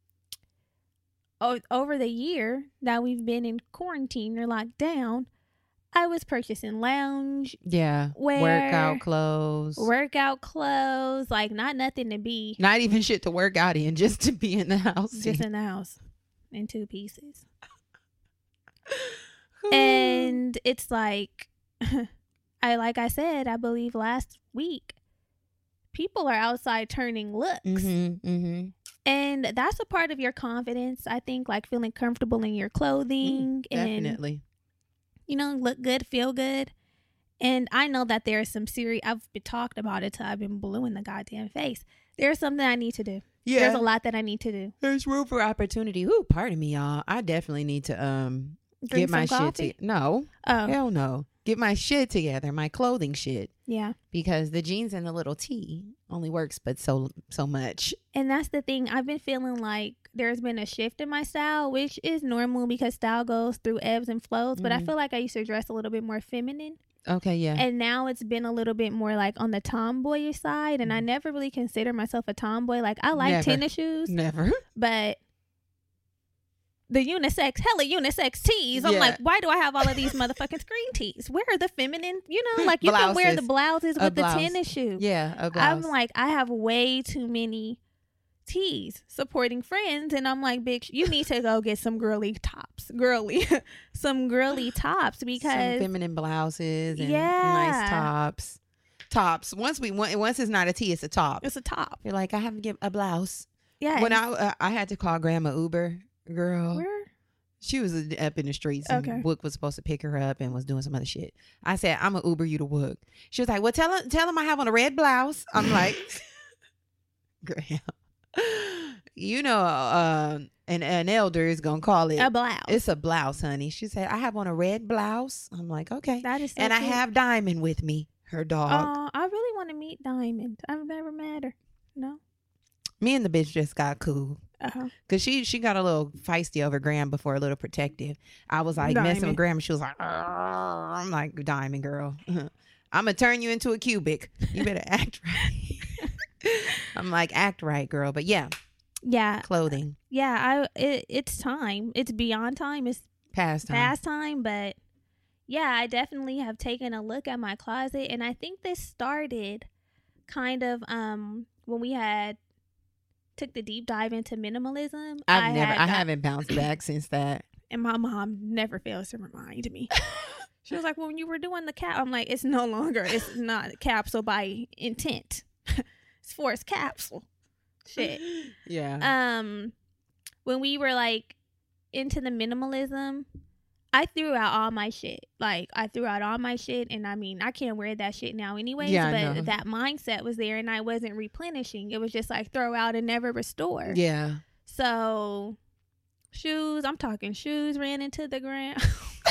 Speaker 2: O- over the year that we've been in quarantine or locked down, I was purchasing lounge,
Speaker 1: Yeah.
Speaker 2: wear,
Speaker 1: Workout clothes.
Speaker 2: workout clothes, like not nothing to be
Speaker 1: Not even shit to work out in, just to be in the house.
Speaker 2: just in the house in two pieces. And it's like, I like I said, I believe last week, people are outside turning looks.
Speaker 1: Mm-hmm, mm-hmm.
Speaker 2: And that's a part of your confidence, I think, like feeling comfortable in your clothing.
Speaker 1: Mm,
Speaker 2: and
Speaker 1: definitely.
Speaker 2: You know, look good, feel good. And I know that there is some serious, I've been talked about it till I've been blue in the goddamn face. There's something I need to do.
Speaker 1: Yeah.
Speaker 2: There's a lot that I need to do.
Speaker 1: There's room for opportunity. Ooh, pardon me, y'all. I definitely need to um
Speaker 2: Drink
Speaker 1: get my
Speaker 2: some
Speaker 1: shit
Speaker 2: coffee?
Speaker 1: together. No.
Speaker 2: Oh,
Speaker 1: Hell no. Get my shit together, my clothing shit.
Speaker 2: yeah.
Speaker 1: Because the jeans and the little tee only works but so so much.
Speaker 2: And that's the thing. I've been feeling like there's been a shift in my style, which is normal because style goes through ebbs and flows. But I
Speaker 1: Mhm.
Speaker 2: feel like I used to dress a little bit more feminine.
Speaker 1: Okay, yeah.
Speaker 2: And now it's been a little bit more like on the tomboyish side. And I never really consider myself a tomboy. Like I like
Speaker 1: Never.
Speaker 2: tennis shoes,
Speaker 1: Never.
Speaker 2: but the unisex, hella unisex tees. I'm
Speaker 1: Yeah.
Speaker 2: like, why do I have all of these motherfucking screen tees? Where are the feminine? You know, like you can wear the blouses
Speaker 1: A
Speaker 2: with the
Speaker 1: blouse.
Speaker 2: tennis shoe.
Speaker 1: Yeah, a blouse.
Speaker 2: I'm like, I have way too many tees supporting friends, and I'm like, bitch, you need to go get some girly tops, girly, some girly tops because
Speaker 1: some feminine blouses and
Speaker 2: Yeah.
Speaker 1: nice tops. Tops. Once we want, once it's not a tee, it's a top.
Speaker 2: it's a top.
Speaker 1: You're like, I have to get a blouse.
Speaker 2: Yeah.
Speaker 1: When I uh, I had to call Grandma Uber, girl.
Speaker 2: Where?
Speaker 1: She was uh, up in the streets, and
Speaker 2: Okay.
Speaker 1: Wook was supposed to pick her up and was doing some other shit. I said, I'm gonna Uber you to Wook. She was like, well, tell him, tell him I have on a red blouse. I'm like, Graham, you know, uh, an an elder is gonna call it
Speaker 2: A blouse.
Speaker 1: It's a blouse, honey. She said, I have on a red blouse. I'm like, okay.
Speaker 2: That is so
Speaker 1: And I
Speaker 2: cute.
Speaker 1: have Diamond with me, her dog.
Speaker 2: Oh, I really want to meet Diamond. I've never met her. No.
Speaker 1: Me and the bitch just got cool.
Speaker 2: Uh-huh.
Speaker 1: Cause she she got a little feisty over Graham before, a little protective. I was like messing
Speaker 2: Diamond.
Speaker 1: with Graham, and she was like, "Arr." I'm like, Diamond girl, I'm gonna turn you into a cubic. You better act right. I'm like, act right, girl. But yeah,
Speaker 2: Yeah.
Speaker 1: clothing,
Speaker 2: Yeah. I. It, it's time. It's beyond time. It's
Speaker 1: past time.
Speaker 2: past time. But yeah, I definitely have taken a look at my closet, and I think this started kind of um when we had took the deep dive into minimalism.
Speaker 1: I've
Speaker 2: I
Speaker 1: never,
Speaker 2: had
Speaker 1: I
Speaker 2: got-
Speaker 1: haven't bounced back since that.
Speaker 2: And my mom never fails to remind me. She was like, well, when you were doing the cap, I'm like, it's no longer, it's not capsule by intent. It's forced capsule. Shit.
Speaker 1: Yeah.
Speaker 2: Um, when we were like into the minimalism, I threw out all my shit. Like I threw out all my shit, and I mean, I can't wear that shit now anyways.
Speaker 1: Yeah, I
Speaker 2: but
Speaker 1: know.
Speaker 2: that mindset was there, and I wasn't replenishing. It was just like throw out and never restore.
Speaker 1: Yeah.
Speaker 2: So, shoes, I'm talking shoes ran into the ground.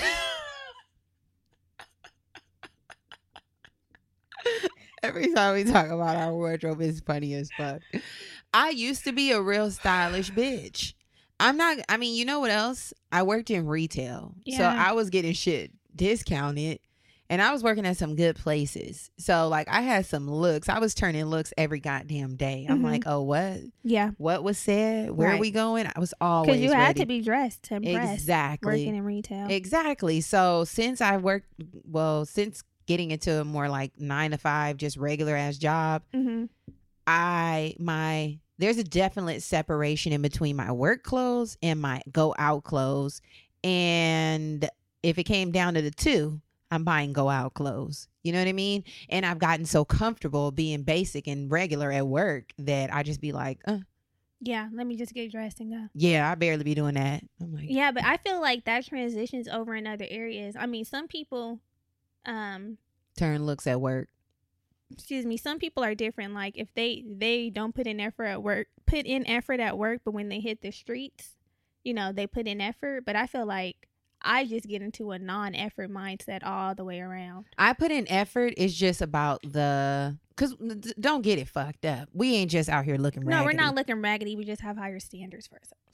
Speaker 1: Every time we talk about our wardrobe, it's funny as fuck. I used to be a real stylish bitch. I'm not, I mean, you know what else? I worked in retail. So
Speaker 2: Yeah.
Speaker 1: I was getting shit discounted, and I was working at some good places. So like I had some looks. I was turning looks every goddamn day. I'm
Speaker 2: Mhm.
Speaker 1: like, oh, what?
Speaker 2: Yeah.
Speaker 1: What was said? Where are
Speaker 2: Right.
Speaker 1: we going? I was always
Speaker 2: Because you had
Speaker 1: ready.
Speaker 2: to be dressed to impress
Speaker 1: Exactly.
Speaker 2: working in retail.
Speaker 1: Exactly. So since I worked, well, since getting into a more like nine to five, just regular ass job,
Speaker 2: Mm-hmm.
Speaker 1: I, my, there's a definite separation in between my work clothes and my go out clothes. And if it came down to the two, I'm buying go out clothes. You know what I mean? And I've gotten so comfortable being basic and regular at work that I just be like, uh,
Speaker 2: Yeah, let me just get dressed and go.
Speaker 1: yeah, I barely be doing that. I'm like,
Speaker 2: Yeah, but I feel like that transitions over in other areas. I mean, some people, um,
Speaker 1: turn looks at work.
Speaker 2: excuse me, some people are different. Like if they they don't put in effort at work, put in effort at work, but when they hit the streets, you know, they put in effort. But I feel like I just get into a non-effort mindset all the way around.
Speaker 1: I put in effort. It's just about the, because don't get it fucked up. We ain't just out here looking raggedy.
Speaker 2: No, we're not looking raggedy. We just have higher standards for ourselves.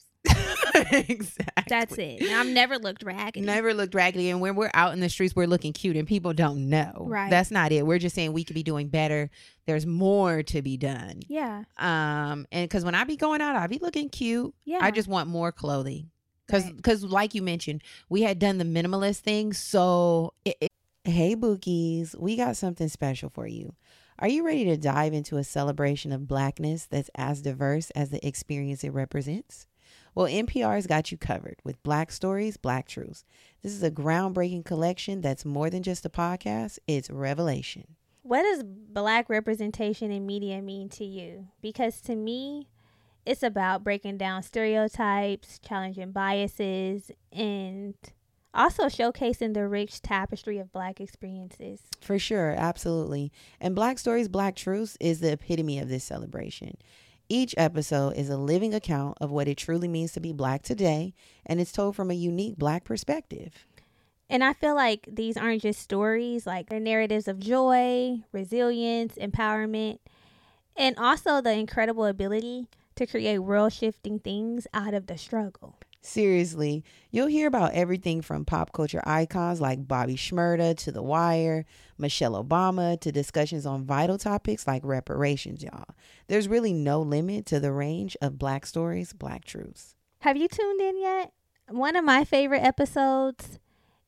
Speaker 1: Exactly.
Speaker 2: That's it. And I've never looked raggedy.
Speaker 1: Never looked raggedy. And when we're out in the streets, we're looking cute and people don't know.
Speaker 2: Right.
Speaker 1: That's not it. We're just saying we could be doing better. There's more to be done.
Speaker 2: Yeah.
Speaker 1: Um, and because when I be going out, I be looking cute.
Speaker 2: Yeah.
Speaker 1: I just want more clothing. Because,
Speaker 2: Right.
Speaker 1: because like you mentioned, we had done the minimalist thing. So, it, it, hey, Bookies, we got something special for you. Are you ready to dive into a celebration of Blackness that's as diverse as the experience it represents? Well, N P R's got you covered with Black Stories, Black Truths. This is a groundbreaking collection that's more than just a podcast. It's revelation.
Speaker 2: What does Black representation in media mean to you? Because to me, it's about breaking down stereotypes, challenging biases, and also showcasing the rich tapestry of Black experiences.
Speaker 1: For sure, absolutely. And Black Stories, Black Truths is the epitome of this celebration. Each episode is a living account of what it truly means to be Black today, and it's told from a unique Black perspective.
Speaker 2: And I feel like these aren't just stories, like they're narratives of joy, resilience, empowerment, and also the incredible ability to create world-shifting things out of the struggle.
Speaker 1: Seriously, you'll hear about everything from pop culture icons like Bobby Shmurda to The Wire, Michelle Obama, to discussions on vital topics like reparations, y'all. There's really no limit to the range of Black Stories, Black Truths.
Speaker 2: Have you tuned in yet? One of my favorite episodes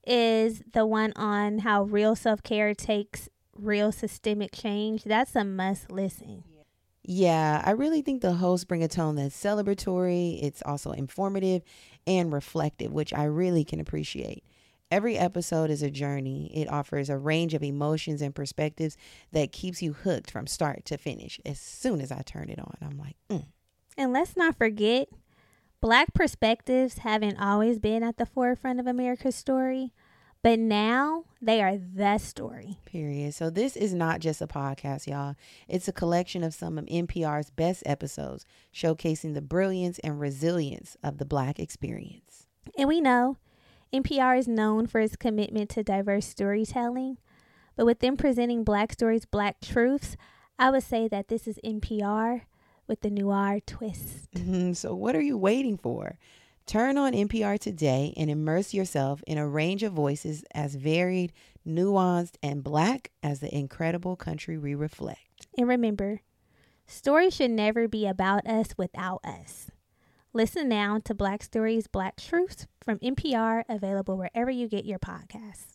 Speaker 2: is the one on how real self-care takes real systemic change. That's a must listen.
Speaker 1: Yeah, I really think the hosts bring a tone that's celebratory. It's also informative and reflective, which I really can appreciate. Every episode is a journey. It offers a range of emotions and perspectives that keeps you hooked from start to finish. As soon as I turn it on, I'm like, mm.
Speaker 2: And let's not forget, Black perspectives haven't always been at the forefront of America's story, but now they are the story.
Speaker 1: Period. So this is not just a podcast, y'all. It's a collection of some of N P R's best episodes, showcasing the brilliance and resilience of the Black experience.
Speaker 2: And we know N P R is known for its commitment to diverse storytelling, but with them presenting Black Stories, Black Truths, I would say that this is N P R with the noir twist.
Speaker 1: So what are you waiting for? Turn on N P R today and immerse yourself in a range of voices as varied, nuanced, and Black as the incredible country we reflect.
Speaker 2: And remember, stories should never be about us without us. Listen now to Black Stories, Black Truths from N P R, available wherever you get your podcast.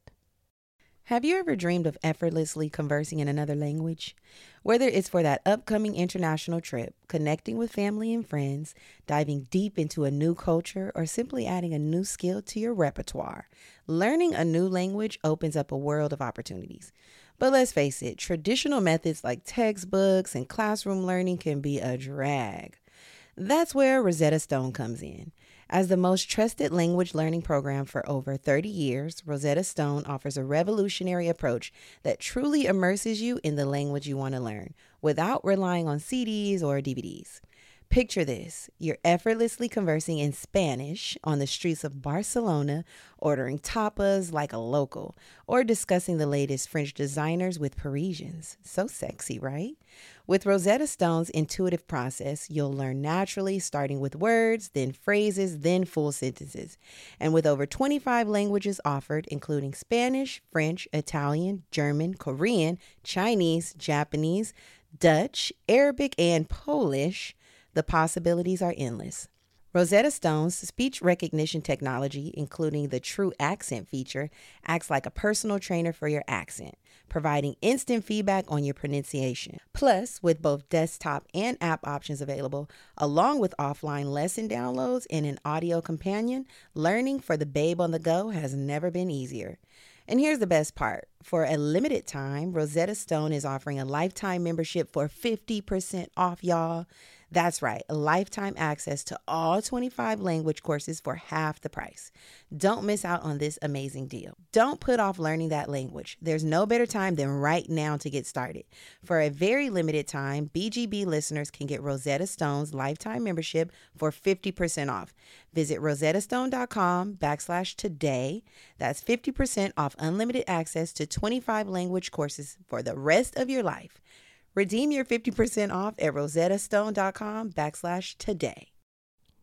Speaker 1: Have you ever dreamed of effortlessly conversing in another language? Whether it's for that upcoming international trip, connecting with family and friends, diving deep into a new culture, or simply adding a new skill to your repertoire, learning a new language opens up a world of opportunities. But let's face it, traditional methods like textbooks and classroom learning can be a drag. That's where Rosetta Stone comes in. As the most trusted language learning program for over thirty years, Rosetta Stone offers a revolutionary approach that truly immerses you in the language you want to learn without relying on C Ds or D V Ds. Picture this. You're effortlessly conversing in Spanish on the streets of Barcelona, ordering tapas like a local, or discussing the latest French designers with Parisians. So sexy, right? With Rosetta Stone's intuitive process, you'll learn naturally, starting with words, then phrases, then full sentences. And with over twenty-five languages offered, including Spanish, French, Italian, German, Korean, Chinese, Japanese, Dutch, Arabic, and Polish, the possibilities are endless. Rosetta Stone's speech recognition technology, including the True Accent feature, acts like a personal trainer for your accent, providing instant feedback on your pronunciation. Plus, with both desktop and app options available, along with offline lesson downloads and an audio companion, learning for the babe on the go has never been easier. And here's the best part. For a limited time, Rosetta Stone is offering a lifetime membership for fifty percent off, y'all. That's right, a lifetime access to all twenty-five language courses for half the price. Don't miss out on this amazing deal. Don't put off learning that language. There's no better time than right now to get started. For a very limited time, B G B listeners can get Rosetta Stone's lifetime membership for fifty percent off. Visit rosettastone.com backslash today. That's fifty percent off unlimited access to twenty-five language courses for the rest of your life. Redeem your fifty percent off at rosettastone.com backslash today.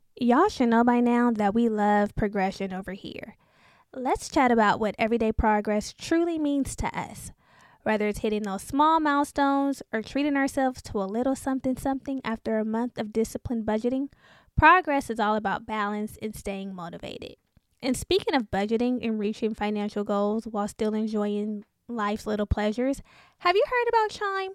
Speaker 2: Y'all should know by now that we love progression over here. Let's chat about what everyday progress truly means to us. Whether it's hitting those small milestones or treating ourselves to a little something something after a month of disciplined budgeting, progress is all about balance and staying motivated. And speaking of budgeting and reaching financial goals while still enjoying life's little pleasures, have you heard about Chime?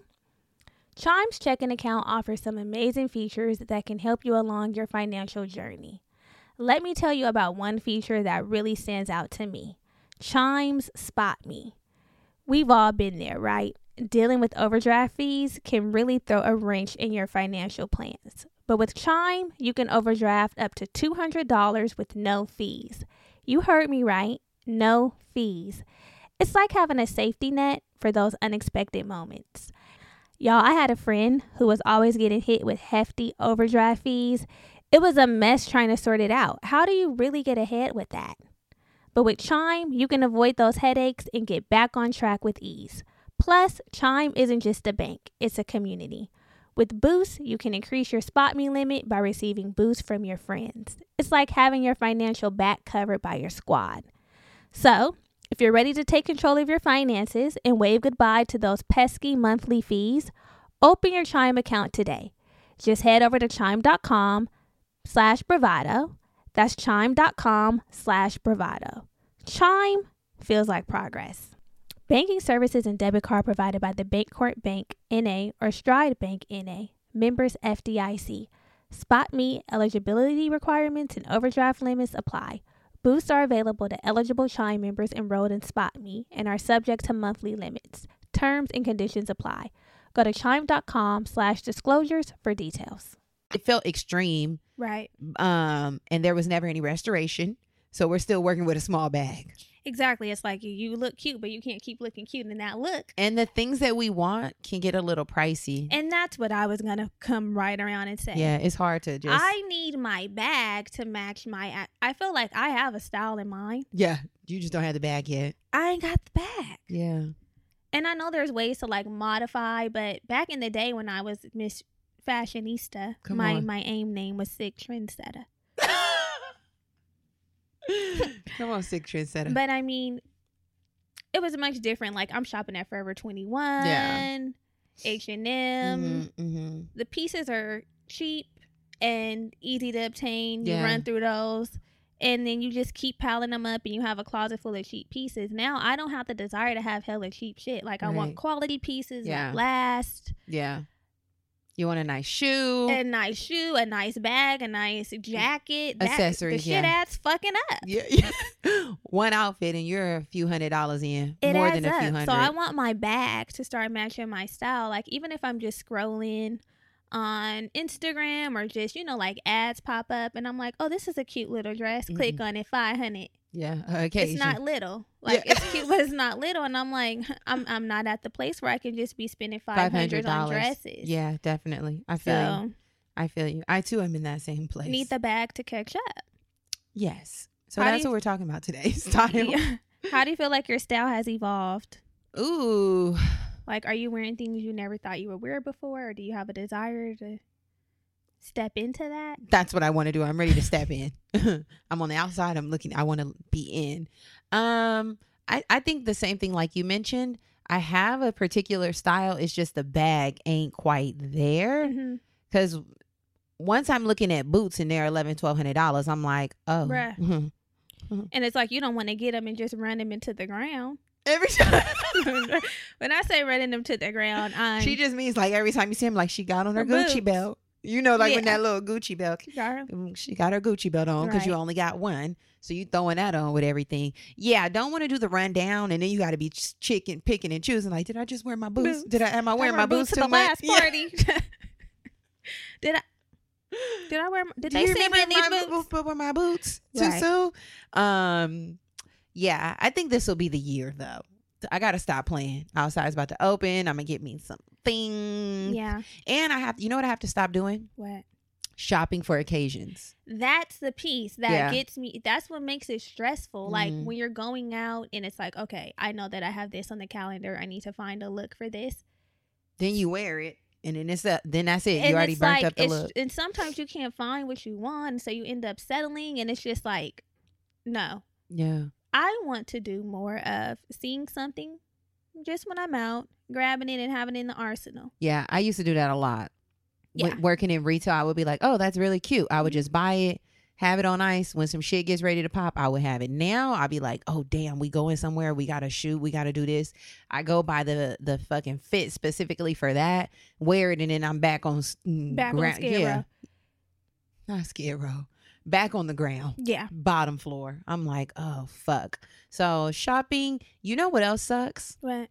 Speaker 2: Chime's checking account offers some amazing features that can help you along your financial journey. Let me tell you about one feature that really stands out to me. Chime's Spot Me. We've all been there, right? Dealing with overdraft fees can really throw a wrench in your financial plans. But with Chime, you can overdraft up to two hundred dollars with no fees. You heard me right. No fees. It's like having a safety net for those unexpected moments. Y'all, I had a friend who was always getting hit with hefty overdraft fees. It was a mess trying to sort it out. How do you really get ahead with that? But with Chime, you can avoid those headaches and get back on track with ease. Plus, Chime isn't just a bank, it's a community. With Boost, you can increase your Spot Me limit by receiving boosts from your friends. It's like having your financial back covered by your squad. So, if you're ready to take control of your finances and wave goodbye to those pesky monthly fees, open your Chime account today. Just head over to chime.com slash bravado. That's chime.com slash bravado. Chime feels like progress. Banking services and debit card provided by the Bancorp Bank, N A or Stride Bank, N A. Members F D I C. Spot Me eligibility requirements and overdraft limits apply. Boosts are available to eligible Chime members enrolled in Spot Me and are subject to monthly limits. Terms and conditions apply. Go to chime.com slash disclosures for details.
Speaker 1: It felt extreme.
Speaker 2: Right.
Speaker 1: Um, and there was never any restoration. So we're still working with a small bag.
Speaker 2: Exactly. It's like you, you look cute, but you can't keep looking cute in that look.
Speaker 1: And the things that we want can get a little pricey.
Speaker 2: And that's what I was going to come right around and say.
Speaker 1: Yeah, it's hard to just...
Speaker 2: I need my bag to match my... I feel like I have a style in mind.
Speaker 1: Yeah, you just don't have the bag yet.
Speaker 2: I ain't got the bag.
Speaker 1: Yeah.
Speaker 2: And I know there's ways to like modify, but back in the day when I was Miss Fashionista,
Speaker 1: Come
Speaker 2: my,
Speaker 1: on.
Speaker 2: my aim name was Sick Trendsetter.
Speaker 1: Come on, Sick Trendsetter.
Speaker 2: But I mean, it was much different. Like I'm shopping at Forever twenty-one,
Speaker 1: Yeah.
Speaker 2: H and M.
Speaker 1: Mm-hmm, mm-hmm.
Speaker 2: The pieces are cheap and easy to obtain. You
Speaker 1: Yeah.
Speaker 2: run through those. And then you just keep piling them up and you have a closet full of cheap pieces. Now I don't have the desire to have hella cheap shit. Like I want
Speaker 1: Right.
Speaker 2: quality pieces
Speaker 1: Yeah.
Speaker 2: that last.
Speaker 1: Yeah. You want a nice shoe.
Speaker 2: A nice shoe, a nice bag, a nice jacket. That,
Speaker 1: Accessories,
Speaker 2: The shit
Speaker 1: yeah.
Speaker 2: adds fucking up.
Speaker 1: Yeah, yeah. One outfit and you're a few hundred dollars in.
Speaker 2: It
Speaker 1: More
Speaker 2: adds
Speaker 1: than a few
Speaker 2: up.
Speaker 1: hundred.
Speaker 2: So I want my bag to start matching my style. Like even if I'm just scrolling on Instagram or just, you know, like ads pop up and I'm like, oh, this is a cute little dress.
Speaker 1: Mm-hmm.
Speaker 2: Click on it, five hundred.
Speaker 1: Yeah. Okay.
Speaker 2: It's not little. Like
Speaker 1: Yeah.
Speaker 2: it's cute, but it's not little. And I'm like, I'm I'm not at the place where I can just be spending five hundred on dresses.
Speaker 1: Yeah, definitely. I feel
Speaker 2: So
Speaker 1: you. I feel you. I too am in that same place.
Speaker 2: need the bag to catch up.
Speaker 1: Yes. So
Speaker 2: How do
Speaker 1: that's
Speaker 2: you-
Speaker 1: what we're talking about today. Style.
Speaker 2: Yeah. How do you feel like your style has evolved?
Speaker 1: Ooh.
Speaker 2: Like, are you wearing things you never thought you would wear before, or do you have a desire to step into that?
Speaker 1: That's what I want to do. I'm ready to step in. I'm on the outside. I'm looking. I want to be in. Um, I, I think the same thing like you mentioned. I have a particular style. It's just the bag ain't quite there.
Speaker 2: Mm-hmm.
Speaker 1: Because once I'm looking at boots and they're eleven, twelve hundred dollars, I'm like, oh.
Speaker 2: Bruh.
Speaker 1: mhm.
Speaker 2: And it's like you don't want to get them and just run them into the ground.
Speaker 1: Every time.
Speaker 2: When I say running them to the ground, I'm
Speaker 1: She just means like every time you see him, like she got on her,
Speaker 2: Her
Speaker 1: Gucci
Speaker 2: boots.
Speaker 1: belt. You know, like when
Speaker 2: Yeah.
Speaker 1: that little Gucci belt.
Speaker 2: Girl.
Speaker 1: Mm, She got her Gucci belt on because you
Speaker 2: Right.
Speaker 1: only got one. So you throwing that on with everything. Yeah, I don't want to do the rundown and then you got to be ch- chicken picking and choosing. Like, did I just wear my boots?
Speaker 2: Boots.
Speaker 1: Did I? Am I wearing
Speaker 2: I
Speaker 1: my
Speaker 2: wore
Speaker 1: boots
Speaker 2: to
Speaker 1: too
Speaker 2: the
Speaker 1: much?
Speaker 2: last
Speaker 1: Yeah.
Speaker 2: party. Did I? Did I wear? Did
Speaker 1: Do
Speaker 2: they
Speaker 1: you
Speaker 2: see
Speaker 1: remember
Speaker 2: me in these
Speaker 1: my,
Speaker 2: boots?
Speaker 1: bo- bo- my boots too
Speaker 2: Right.
Speaker 1: soon? Um, yeah, I think this will be the year though. I gotta stop playing. Outside's about to open. I'm gonna get me something.
Speaker 2: Yeah.
Speaker 1: And I have, you know what I have to stop doing?
Speaker 2: What?
Speaker 1: Shopping for occasions.
Speaker 2: That's the piece that
Speaker 1: Yeah.
Speaker 2: gets me. That's what makes it stressful. Like
Speaker 1: Mhm.
Speaker 2: when you're going out and it's like, okay, I know that I have this on the calendar. I need to find a look for this.
Speaker 1: Then you wear it And then it's a, then that's it.
Speaker 2: And
Speaker 1: You already
Speaker 2: it's
Speaker 1: burnt
Speaker 2: like,
Speaker 1: up the
Speaker 2: it's,
Speaker 1: look.
Speaker 2: and sometimes you can't find what you want, so you end up settling, and it's just like, no.
Speaker 1: Yeah.
Speaker 2: I want to do more of seeing something just when I'm out, grabbing it and having it in the arsenal.
Speaker 1: Yeah, I used to do that a lot.
Speaker 2: Yeah.
Speaker 1: When working in retail, I would be like, oh, that's really cute. I would
Speaker 2: Mhm.
Speaker 1: just buy it, have it on ice. When some shit gets ready to pop, I would have it. Now I'd be like, oh, damn, we going somewhere. We got to shoot. We got to do this. I go buy the the fucking fit specifically for that, wear it, and then I'm back on
Speaker 2: Back
Speaker 1: gra-
Speaker 2: on Skid
Speaker 1: yeah.
Speaker 2: Row.
Speaker 1: Not Skid Row. Back on the ground.
Speaker 2: Yeah.
Speaker 1: Bottom floor. I'm like, oh, fuck. So shopping, you know what else sucks?
Speaker 2: What?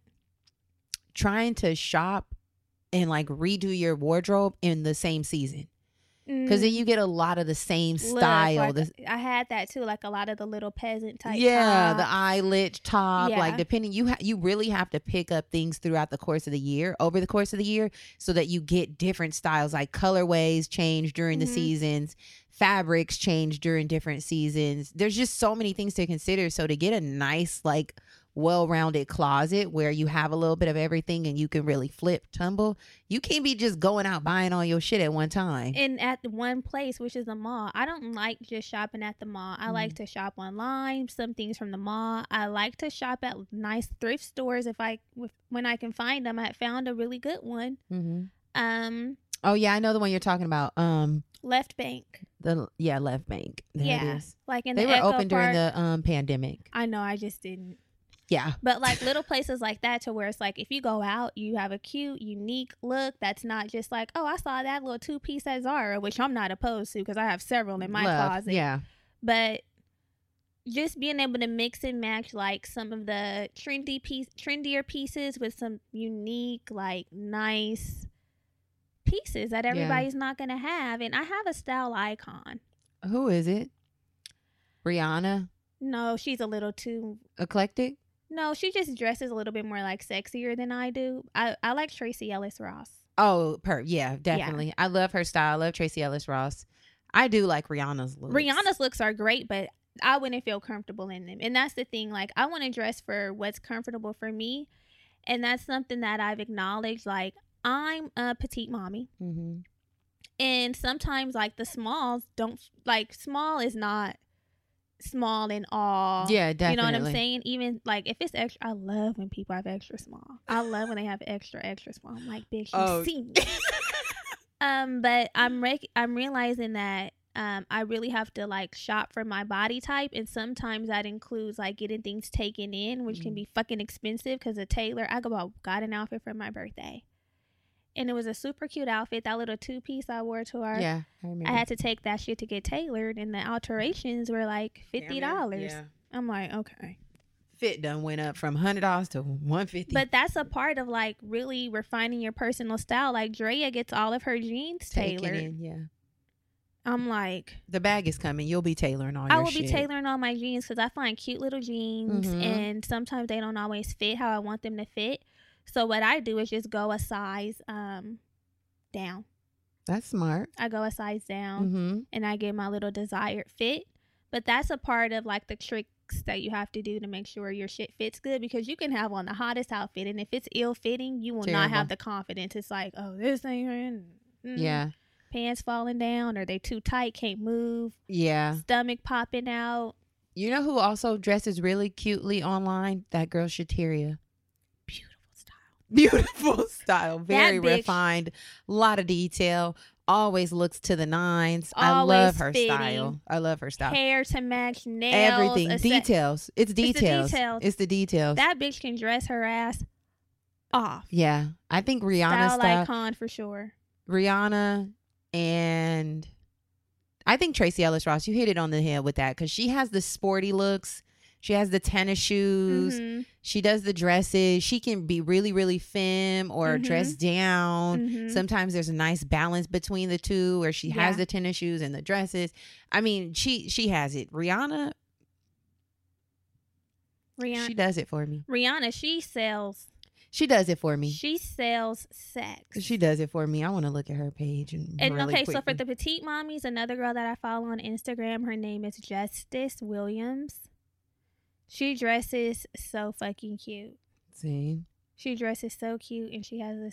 Speaker 1: Trying to shop and like redo your wardrobe in the same season. Because then you get a lot of the same style.
Speaker 2: Look, like,
Speaker 1: the,
Speaker 2: I had that too, like a lot of the little peasant type.
Speaker 1: yeah,
Speaker 2: tops.
Speaker 1: the eyelet top.
Speaker 2: Yeah.
Speaker 1: Like depending, you ha- you really have to pick up things throughout the course of the year, over the course of the year, so that you get different styles. Like colorways change during
Speaker 2: Mhm.
Speaker 1: the seasons, fabrics change during different seasons. There's just so many things to consider. So to get a nice, like, well-rounded closet where you have a little bit of everything and you can really flip, tumble, you can't be just going out buying all your shit at one time.
Speaker 2: And at the one place, which is the mall. I don't like just shopping at the mall. I
Speaker 1: Mhm.
Speaker 2: like to shop online, some things from the mall. I like to shop at nice thrift stores if I if, when I can find them. I found a really good one.
Speaker 1: Mm-hmm.
Speaker 2: Um,
Speaker 1: Oh yeah, I know the one you're talking about. Um,
Speaker 2: Left Bank.
Speaker 1: the yeah, Left Bank. There
Speaker 2: Yeah,
Speaker 1: it is.
Speaker 2: like in
Speaker 1: They
Speaker 2: the
Speaker 1: were
Speaker 2: Echo
Speaker 1: open during
Speaker 2: Park.
Speaker 1: the um pandemic.
Speaker 2: I know, I just didn't.
Speaker 1: Yeah.
Speaker 2: But like little places like that, to where it's like if you go out, you have a cute, unique look that's not just like, oh, I saw that little two piece at Zara, which I'm not opposed to because I have several in my
Speaker 1: Love.
Speaker 2: closet.
Speaker 1: Yeah.
Speaker 2: But just being able to mix and match like some of the trendy piece, trendier pieces with some unique, like nice pieces that everybody's not gonna have. And I have a style icon.
Speaker 1: Who is it? Rihanna?
Speaker 2: No, she's a little too.
Speaker 1: Eclectic?
Speaker 2: No, she just dresses a little bit more like sexier than I do. I, I like Tracy Ellis Ross.
Speaker 1: Oh, per yeah, definitely. I love her style. I love Tracy Ellis Ross. I do like Rihanna's looks.
Speaker 2: Rihanna's looks are great, but I wouldn't feel comfortable in them. And that's the thing. Like, I want to dress for what's comfortable for me. And that's something that I've acknowledged. Like, I'm a petite mommy.
Speaker 1: Mm-hmm.
Speaker 2: And sometimes, like, the smalls don't, like, small is not small in all.
Speaker 1: Yeah, definitely.
Speaker 2: You know what I'm saying? Even, like, if it's extra, I love when people have extra small. I love when they have extra, extra small. I'm like, bitch, you
Speaker 1: Oh.
Speaker 2: see me. um, but I'm rec- I'm realizing that um, I really have to, like, shop for my body type. And sometimes that includes, like, getting things taken in, which can
Speaker 1: Mm.
Speaker 2: be fucking expensive because a tailor, I go out, got an outfit for my birthday. And it was a super cute outfit. That little two-piece I wore to her.
Speaker 1: Yeah, I remember.
Speaker 2: I had to take that shit to get tailored, and the alterations were like fifty dollars.
Speaker 1: Yeah.
Speaker 2: I'm like, okay.
Speaker 1: Fit done went up from one hundred dollars to one hundred fifty dollars.
Speaker 2: But that's a part of, like, really refining your personal style. Like, Drea gets all of her jeans
Speaker 1: Take it
Speaker 2: tailored.
Speaker 1: in, yeah.
Speaker 2: I'm like,
Speaker 1: The bag is coming. You'll be tailoring all
Speaker 2: I
Speaker 1: your
Speaker 2: will
Speaker 1: shit.
Speaker 2: be tailoring all my jeans because I find cute little jeans,
Speaker 1: Mhm.
Speaker 2: and sometimes they don't always fit how I want them to fit. So what I do is just go a size um down.
Speaker 1: That's smart.
Speaker 2: I go a size down.
Speaker 1: Mm-hmm.
Speaker 2: And I get my little desired fit. But that's a part of, like, the tricks that you have to do to make sure your shit fits good, because you can have on the hottest outfit, and if it's ill fitting, you will not
Speaker 1: Terrible.
Speaker 2: have the confidence. It's like, oh, this ain't mm,
Speaker 1: Yeah.
Speaker 2: pants falling down, or they too tight, can't move,
Speaker 1: Yeah.
Speaker 2: stomach popping out.
Speaker 1: You know who also dresses really cutely online? That girl Shateria.
Speaker 2: Beautiful style.
Speaker 1: Beautiful style. Very
Speaker 2: bitch-
Speaker 1: refined. A lot of detail. Always looks to the nines. I
Speaker 2: Always
Speaker 1: love her
Speaker 2: fitting.
Speaker 1: style. I love her style.
Speaker 2: Hair to match, nails,
Speaker 1: Everything.
Speaker 2: a set-
Speaker 1: Details. It's
Speaker 2: the
Speaker 1: details.
Speaker 2: details.
Speaker 1: It's the details.
Speaker 2: That bitch can dress her ass off.
Speaker 1: Yeah. I think Rihanna's
Speaker 2: Style
Speaker 1: style.
Speaker 2: icon for sure.
Speaker 1: Rihanna and I think Tracy Ellis Ross, you hit it on the head with that, because she has the sporty looks. She has the tennis shoes.
Speaker 2: Mhm.
Speaker 1: She does the dresses. She can be really, really femme or
Speaker 2: Mhm.
Speaker 1: dressed down.
Speaker 2: Mhm.
Speaker 1: Sometimes there's a nice balance between the two, where she has
Speaker 2: Yeah.
Speaker 1: the tennis shoes and the dresses. I mean, she she has it. Rihanna,
Speaker 2: Rihanna,
Speaker 1: she does it for me.
Speaker 2: Rihanna, she sells.
Speaker 1: She does it for me.
Speaker 2: She sells sex.
Speaker 1: She does it for me. I want to look at her page and,
Speaker 2: And
Speaker 1: really
Speaker 2: okay, so for
Speaker 1: quickly.
Speaker 2: the petite mommies, another girl that I follow on Instagram, her name is Justice Williams. She dresses so fucking cute.
Speaker 1: See,
Speaker 2: She dresses so cute, and she has this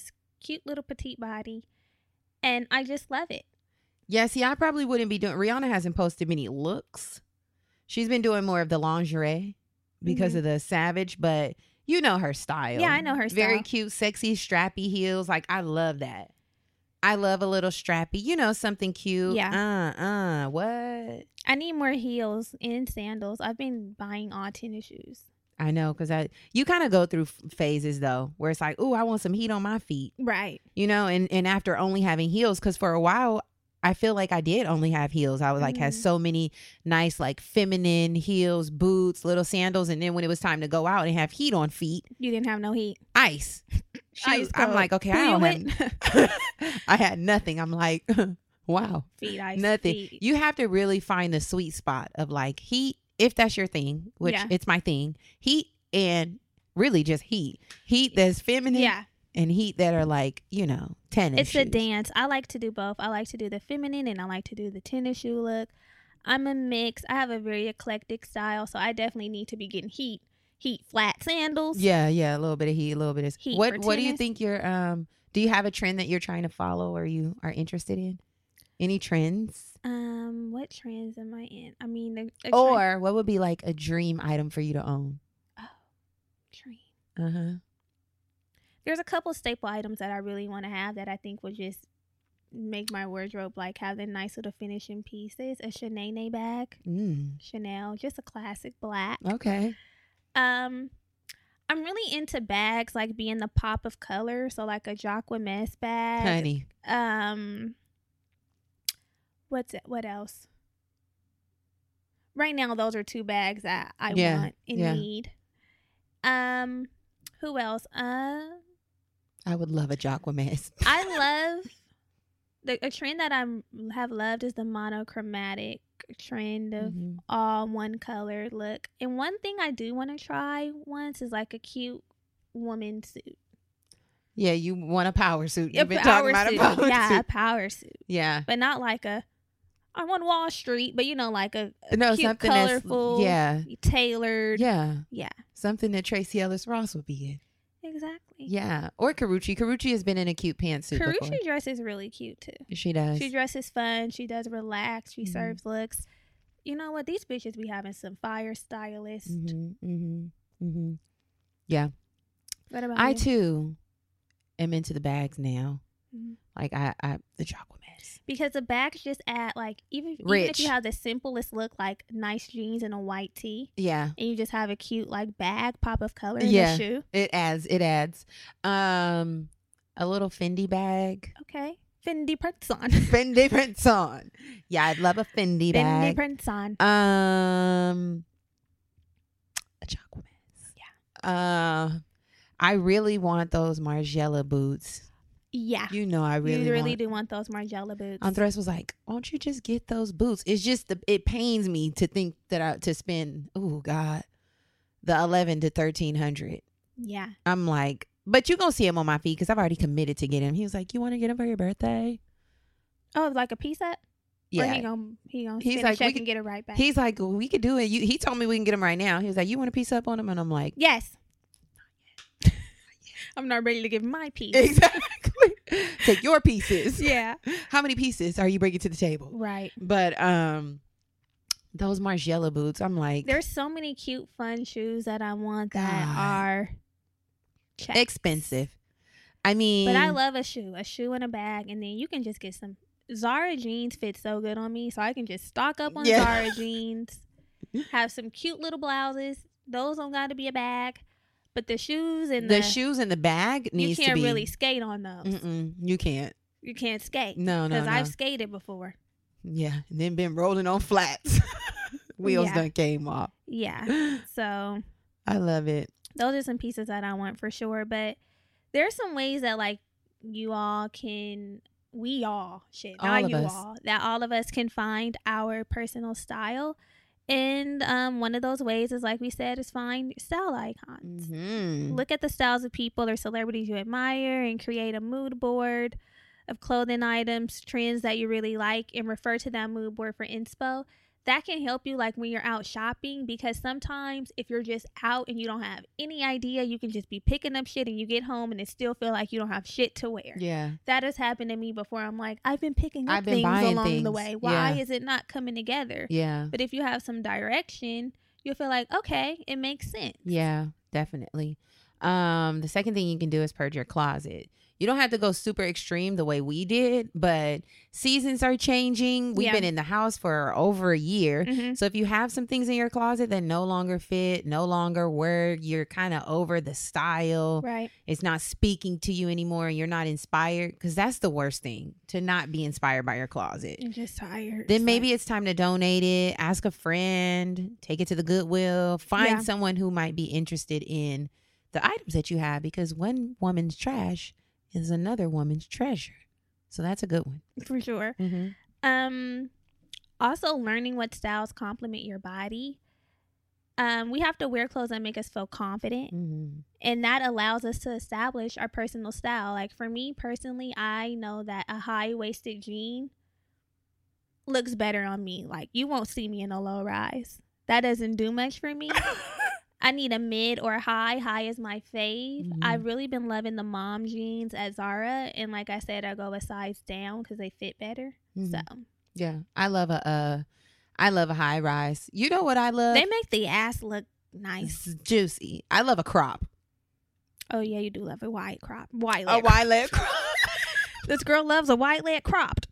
Speaker 2: cute little petite body, and I just love it.
Speaker 1: Yeah, see, I probably wouldn't be doing. Rihanna hasn't posted many looks. She's been doing more of the lingerie because
Speaker 2: Mhm.
Speaker 1: of the Savage, but you know her style.
Speaker 2: Yeah, I know her
Speaker 1: Very
Speaker 2: style.
Speaker 1: cute, sexy, strappy heels. Like, I love that. I love a little strappy. You know, something cute.
Speaker 2: Yeah.
Speaker 1: Uh, uh, what?
Speaker 2: I need more heels and sandals. I've been buying all tennis shoes.
Speaker 1: I know, because I you kind of go through f- phases, though, where it's like, oh, I want some heat on my feet.
Speaker 2: Right.
Speaker 1: You know, and, and after only having heels, because for a while, I feel like I did only have heels. I was like, had
Speaker 2: Mhm.
Speaker 1: so many nice, like, feminine heels, boots, little sandals. And then when it was time to go out and have heat on feet,
Speaker 2: You didn't have no heat.
Speaker 1: ice.
Speaker 2: Ice
Speaker 1: Shoot, I'm
Speaker 2: cold.
Speaker 1: like, okay,
Speaker 2: Who
Speaker 1: I
Speaker 2: you
Speaker 1: don't
Speaker 2: with?
Speaker 1: have, I had nothing. I'm like, wow,
Speaker 2: Feet, ice.
Speaker 1: nothing.
Speaker 2: Feet.
Speaker 1: You have to really find the sweet spot of like heat, if that's your thing, which
Speaker 2: Yeah.
Speaker 1: it's my thing, heat and really just heat. Heat that's feminine
Speaker 2: Yeah.
Speaker 1: and heat that are like, you know, tennis
Speaker 2: It's a
Speaker 1: shoes.
Speaker 2: dance. I like to do both. I like to do the feminine and I like to do the tennis shoe look. I'm a mix. I have a very eclectic style, so I definitely need to be getting heat. Heat flat sandals.
Speaker 1: Yeah, yeah, a little bit of heat, a little bit of
Speaker 2: Heat
Speaker 1: what
Speaker 2: for
Speaker 1: what do you
Speaker 2: tennis.
Speaker 1: think you're um do you have a trend that you're trying to follow or you are interested in? Any trends?
Speaker 2: Um, what trends am I in? I mean, the, the trend-
Speaker 1: Or what would be like a dream item for you to own?
Speaker 2: oh, trend.
Speaker 1: Uh-huh.
Speaker 2: There's a couple staple items that I really want to have that I think would just make my wardrobe like have the nice little finishing pieces. A Chanel bag,
Speaker 1: Mm,
Speaker 2: Chanel, just a classic black.
Speaker 1: okay.
Speaker 2: Um, I'm really into bags like being the pop of color. So like a Jacquemus bag.
Speaker 1: Honey.
Speaker 2: Um, what's it? What else? Right now, those are two bags that I
Speaker 1: Yeah,
Speaker 2: want and
Speaker 1: yeah.
Speaker 2: need. Um, who else? Uh,
Speaker 1: I would love a Jacquemus.
Speaker 2: I love the a trend that I have loved is the monochromatic trend of
Speaker 1: Mhm.
Speaker 2: all one color look. And one thing I do want to try once is like a cute woman suit.
Speaker 1: Yeah, you want a power suit.
Speaker 2: A
Speaker 1: You've been
Speaker 2: power
Speaker 1: talking about
Speaker 2: suit.
Speaker 1: a power
Speaker 2: yeah, a
Speaker 1: suit.
Speaker 2: power suit.
Speaker 1: Yeah.
Speaker 2: But not like a I'm on Wall Street, but you know, like a, a
Speaker 1: No,
Speaker 2: cute,
Speaker 1: something
Speaker 2: colorful,
Speaker 1: that's yeah.
Speaker 2: tailored.
Speaker 1: Yeah.
Speaker 2: Yeah,
Speaker 1: Something that Tracy Ellis Ross would be in.
Speaker 2: exactly.
Speaker 1: Yeah. Or Karuchi. Karuchi has been in a cute pantsuit before.
Speaker 2: Karuchi dresses really cute too.
Speaker 1: She does.
Speaker 2: She dresses fun. She does relax. She
Speaker 1: Mhm.
Speaker 2: serves looks. You know what? These bitches be having some fire stylists.
Speaker 1: Mm-hmm, mm-hmm, mm-hmm. Yeah.
Speaker 2: What about
Speaker 1: I
Speaker 2: you?
Speaker 1: too am into the bags now.
Speaker 2: Mhm.
Speaker 1: Like I, I the Jacquemus.
Speaker 2: Because the bags just add like even, even
Speaker 1: Rich.
Speaker 2: if you have the simplest look like nice jeans and a white tee
Speaker 1: Yeah.
Speaker 2: and you just have a cute like bag pop of color in
Speaker 1: Yeah.
Speaker 2: the shoe.
Speaker 1: It adds. It adds. Um, a little Fendi bag.
Speaker 2: Okay. Fendi prints on.
Speaker 1: Fendi prints on. Yeah, I'd love a Fendi
Speaker 2: Fendi
Speaker 1: bag.
Speaker 2: prints on.
Speaker 1: Um, a Jacquemus.
Speaker 2: Yeah.
Speaker 1: Uh, I really want those Margiela boots.
Speaker 2: Yeah.
Speaker 1: You know, I really,
Speaker 2: you really
Speaker 1: want.
Speaker 2: do want those Margiela boots.
Speaker 1: Andres was like, "Why don't you just get those boots?" It's just the. It pains me to think that I to spend. Oh God, the eleven to thirteen hundred.
Speaker 2: Yeah.
Speaker 1: I'm like, but you gonna see him on my feet because I've already committed to get him. He was like, "You want to get him for your birthday?"
Speaker 2: Oh, like a piece set? Or
Speaker 1: Yeah.
Speaker 2: he gonna he gonna
Speaker 1: He's
Speaker 2: spend
Speaker 1: like,
Speaker 2: a check
Speaker 1: we could-
Speaker 2: and get it right back.
Speaker 1: He's like, well, we could do it. You, he told me we can get him right now. He was like, you want a piece up on him? And I'm like,
Speaker 2: yes. I'm not ready to give my piece.
Speaker 1: exactly. Take your pieces.
Speaker 2: Yeah.
Speaker 1: How many pieces are you bringing to the table?
Speaker 2: Right.
Speaker 1: But um, those Margiela boots, I'm like,
Speaker 2: There's so many cute, fun shoes that I want that
Speaker 1: God.
Speaker 2: are checks.
Speaker 1: expensive. I mean,
Speaker 2: But I love a shoe, a shoe and a bag, and then you can just get some. Zara jeans fit so good on me, so I can just stock up on
Speaker 1: Yeah.
Speaker 2: Zara jeans, have some cute little blouses. Those don't got to be a bag, but the shoes and
Speaker 1: the,
Speaker 2: the,
Speaker 1: shoes in the bag
Speaker 2: you
Speaker 1: needs to
Speaker 2: can't
Speaker 1: be.
Speaker 2: really skate on those.
Speaker 1: Mm-mm, you can't.
Speaker 2: You can't skate
Speaker 1: No, no,
Speaker 2: because
Speaker 1: no.
Speaker 2: I've skated before.
Speaker 1: Yeah, and then been rolling on flats. Wheels
Speaker 2: Yeah.
Speaker 1: done came off.
Speaker 2: Yeah, so
Speaker 1: I love it.
Speaker 2: those are some pieces that I want for sure. But there's some ways that like you all can, we all shit,
Speaker 1: All
Speaker 2: not
Speaker 1: of
Speaker 2: you
Speaker 1: us.
Speaker 2: all, that all of us can find our personal style. And um, one of those ways is, like we said, is find style icons.
Speaker 1: Mm-hmm.
Speaker 2: Look at the styles of people or celebrities you admire and create a mood board of clothing items, trends that you really like, and refer to that mood board for inspo. that can help you like when you're out shopping, because sometimes if you're just out and you don't have any idea, you can just be picking up shit and you get home and it still feel like you don't have shit to wear.
Speaker 1: Yeah.
Speaker 2: That has happened to me before. I'm like, I've been picking up
Speaker 1: I've been
Speaker 2: things
Speaker 1: buying
Speaker 2: along
Speaker 1: things.
Speaker 2: the way. Why
Speaker 1: Yeah.
Speaker 2: is it not coming together?
Speaker 1: Yeah.
Speaker 2: But if you have some direction, you'll feel like, okay, it makes sense.
Speaker 1: Yeah, definitely. Um, the second thing you can do is purge your closet. You don't have to go super extreme the way we did, but seasons are changing. We've
Speaker 2: Yeah.
Speaker 1: been in the house for over a year.
Speaker 2: Mhm.
Speaker 1: So if you have some things in your closet that no longer fit, no longer work, you're kind of over the style,
Speaker 2: Right.
Speaker 1: it's not speaking to you anymore, and you're not inspired, because that's the worst thing, to not be inspired by your closet.
Speaker 2: You're just tired.
Speaker 1: Then
Speaker 2: It's
Speaker 1: maybe
Speaker 2: like,
Speaker 1: it's time to donate it, ask a friend, take it to the Goodwill, find
Speaker 2: Yeah.
Speaker 1: someone who might be interested in the items that you have, because one woman's trash is another woman's treasure. So that's a good one.
Speaker 2: for sure.
Speaker 1: Mm-hmm.
Speaker 2: Um, also learning what styles complement your body. Um, we have to wear clothes that make us feel confident,
Speaker 1: Mm-hmm.
Speaker 2: and that allows us to establish our personal style. Like for me personally, I know that a high-waisted jean looks better on me. Like you won't see me in a low rise. That doesn't do much for me. I need a mid or high. High is my fave.
Speaker 1: Mhm.
Speaker 2: I've really been loving the mom jeans at Zara, and like I said, I go a size down because they fit better.
Speaker 1: Mhm.
Speaker 2: So
Speaker 1: Yeah, I love a, uh, I love a high rise. You know what I love?
Speaker 2: they make the ass look nice.
Speaker 1: It's juicy. I love a crop.
Speaker 2: Oh yeah, you do love a wide crop. Wide
Speaker 1: A
Speaker 2: leg.
Speaker 1: wide leg crop.
Speaker 2: This girl loves a wide leg cropped.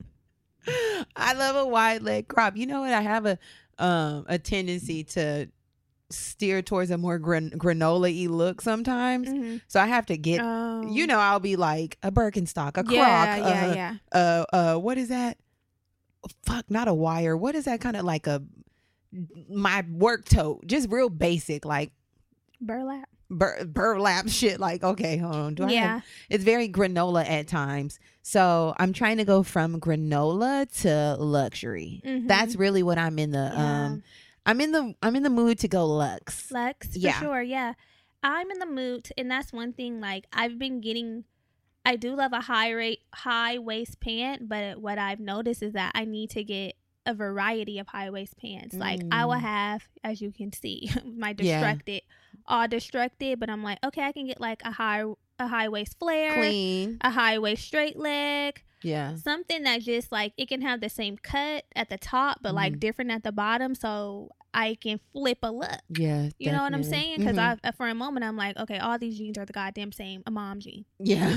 Speaker 1: I love a wide leg crop. You know what? I have a um a tendency to steer towards a more gran- granola-y look sometimes.
Speaker 2: Mm-hmm.
Speaker 1: So I have to get,
Speaker 2: Oh.
Speaker 1: you know, I'll be like a Birkenstock, a croc,
Speaker 2: yeah, yeah,
Speaker 1: uh,
Speaker 2: yeah.
Speaker 1: uh, uh, what is that? Fuck, not a wire. What is that? Kind of like a my work tote, just real basic, like
Speaker 2: Burlap.
Speaker 1: bur- burlap shit. Like, okay, hold on. Do I
Speaker 2: Yeah.
Speaker 1: have, it's very granola at times. So I'm trying to go from granola to luxury.
Speaker 2: Mhm.
Speaker 1: That's really what I'm in the
Speaker 2: Yeah.
Speaker 1: um. I'm in the I'm in the mood to go luxe.
Speaker 2: Lux, for
Speaker 1: Yeah.
Speaker 2: sure, yeah. I'm in the mood, to- and that's one thing. Like I've been getting, I do love a high rate, high waist pant, but what I've noticed is that I need to get a variety of high waist pants. Like I will
Speaker 1: Mm.
Speaker 2: have, as you can see, my
Speaker 1: Yeah.
Speaker 2: destructed, all destructed. But I'm like, okay, I can get like a high, a high waist flare,
Speaker 1: Clean.
Speaker 2: a high waist straight leg.
Speaker 1: Yeah.
Speaker 2: Something that just like it can have the same cut at the top but like
Speaker 1: Mhm.
Speaker 2: different at the bottom, so I can flip a look.
Speaker 1: Yeah.
Speaker 2: You know what I'm
Speaker 1: definitely.
Speaker 2: saying? Because
Speaker 1: Mhm.
Speaker 2: I for a moment I'm like, okay, all these jeans are the goddamn same, a mom jean,
Speaker 1: Yeah.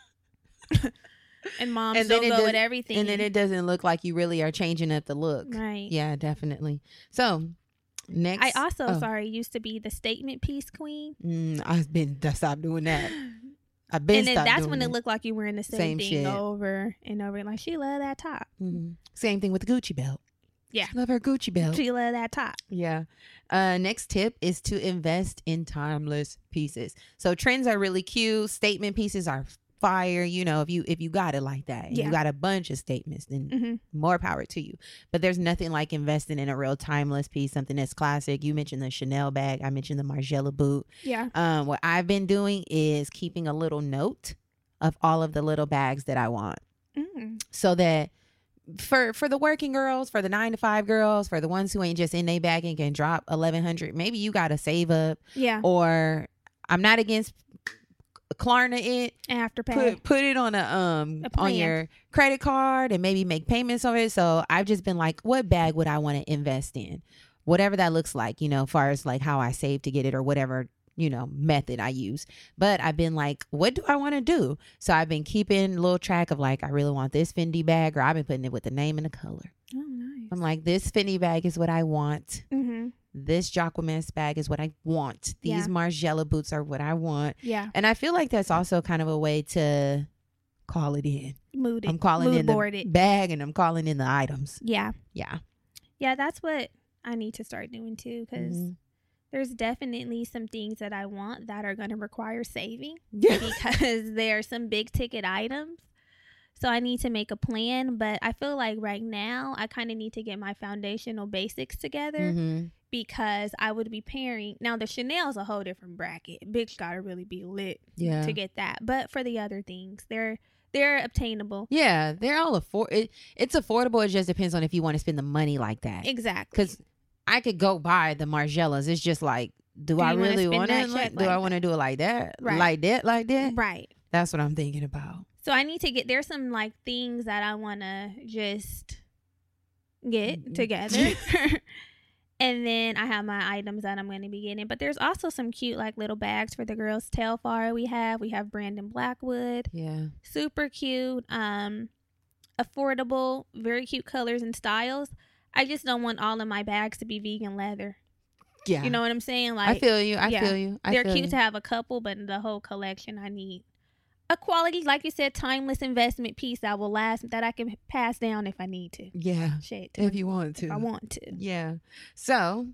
Speaker 2: and moms
Speaker 1: And then
Speaker 2: don't
Speaker 1: it
Speaker 2: go
Speaker 1: does-
Speaker 2: with everything.
Speaker 1: And then it doesn't look like you really are changing up the look.
Speaker 2: right.
Speaker 1: Yeah, definitely. So next,
Speaker 2: I also
Speaker 1: oh,
Speaker 2: sorry used to be the statement piece queen,
Speaker 1: mm, I've been I stopped doing that. I've been
Speaker 2: and then
Speaker 1: stopped
Speaker 2: that's
Speaker 1: doing
Speaker 2: when
Speaker 1: that.
Speaker 2: it looked like you were in the
Speaker 1: Same
Speaker 2: same, thing
Speaker 1: shit.
Speaker 2: over and over. Like she love that top.
Speaker 1: Mhm. Same thing with the Gucci belt.
Speaker 2: Yeah.
Speaker 1: She love her Gucci belt.
Speaker 2: She love that top.
Speaker 1: Yeah. Uh, next tip is to invest in timeless pieces. So trends are really cute. Statement pieces are fire. You know, if you if you got it like that, and
Speaker 2: Yeah.
Speaker 1: you got a bunch of statements, then
Speaker 2: hmm
Speaker 1: more power to you. But there's nothing like investing in a real timeless piece, something that's classic. You mentioned the Chanel bag. I mentioned the Margiela boot.
Speaker 2: Yeah.
Speaker 1: Um, what I've been doing is keeping a little note of all of the little bags that I want,
Speaker 2: Mm.
Speaker 1: so that for for the working girls, for the nine to five girls, for the ones who ain't just in their bag and can drop eleven hundred, maybe you got to save up.
Speaker 2: Yeah.
Speaker 1: Or I'm not against Klarna it.
Speaker 2: Afterpay.
Speaker 1: Put put it on a um
Speaker 2: A plan.
Speaker 1: on your credit card and maybe make payments on it. So I've just been like, what bag would I want to invest in? Whatever that looks like, you know, as far as like how I save to get it or whatever, you know, method I use. But I've been like, what do I want to do? So I've been keeping a little track of like, I really want this Fendi bag, or I've been putting it with the name and the color.
Speaker 2: Oh, nice.
Speaker 1: I'm like, this Fendi bag is what I want.
Speaker 2: Mm-hmm.
Speaker 1: This Jacquemus bag is what I want. These
Speaker 2: Yeah.
Speaker 1: Margiela boots are what I want.
Speaker 2: Yeah.
Speaker 1: And I feel like that's also kind of a way to call it in.
Speaker 2: Mood it.
Speaker 1: I'm calling
Speaker 2: Mood
Speaker 1: in the
Speaker 2: board it.
Speaker 1: bag and I'm calling in the items.
Speaker 2: Yeah.
Speaker 1: Yeah.
Speaker 2: Yeah, that's what I need to start doing too, because
Speaker 1: Mhm.
Speaker 2: there's definitely some things that I want that are going to require saving
Speaker 1: Yeah.
Speaker 2: because there are some big ticket items. So I need to make a plan, but I feel like right now I kind of need to get my foundational basics together
Speaker 1: hmm
Speaker 2: because I would be pairing. Now the Chanel's a whole different bracket. Bitch got to really be lit
Speaker 1: Yeah.
Speaker 2: to get that. But for the other things, there they're obtainable.
Speaker 1: Yeah, they're all afford. It, it's affordable. It just depends on if you want to spend the money like that.
Speaker 2: Exactly.
Speaker 1: Because I could go buy the Margielas. It's just like, do, do I really want to? Like, do like I want to do it like that? Right. Like that? Like that?
Speaker 2: Right.
Speaker 1: That's what I'm thinking about.
Speaker 2: So I need to get. There's some like things that I want to just get together. And then I have my items that I'm going to be getting. But there's also some cute like little bags for the girls. Telfar we have. We have Brandon Blackwood.
Speaker 1: Yeah. Super
Speaker 2: cute. Um, affordable. Very cute colors and styles. I just don't want all of my bags to be vegan leather.
Speaker 1: Yeah.
Speaker 2: You know what I'm saying? Like
Speaker 1: I feel you. I
Speaker 2: yeah,
Speaker 1: feel you. I
Speaker 2: they're
Speaker 1: feel
Speaker 2: cute
Speaker 1: you.
Speaker 2: to have a couple, but the whole collection I need. A quality, like you said, timeless investment piece that will last, that I can pass down if I need to.
Speaker 1: Yeah.
Speaker 2: Shit.
Speaker 1: If you want to.
Speaker 2: If I want to.
Speaker 1: Yeah. So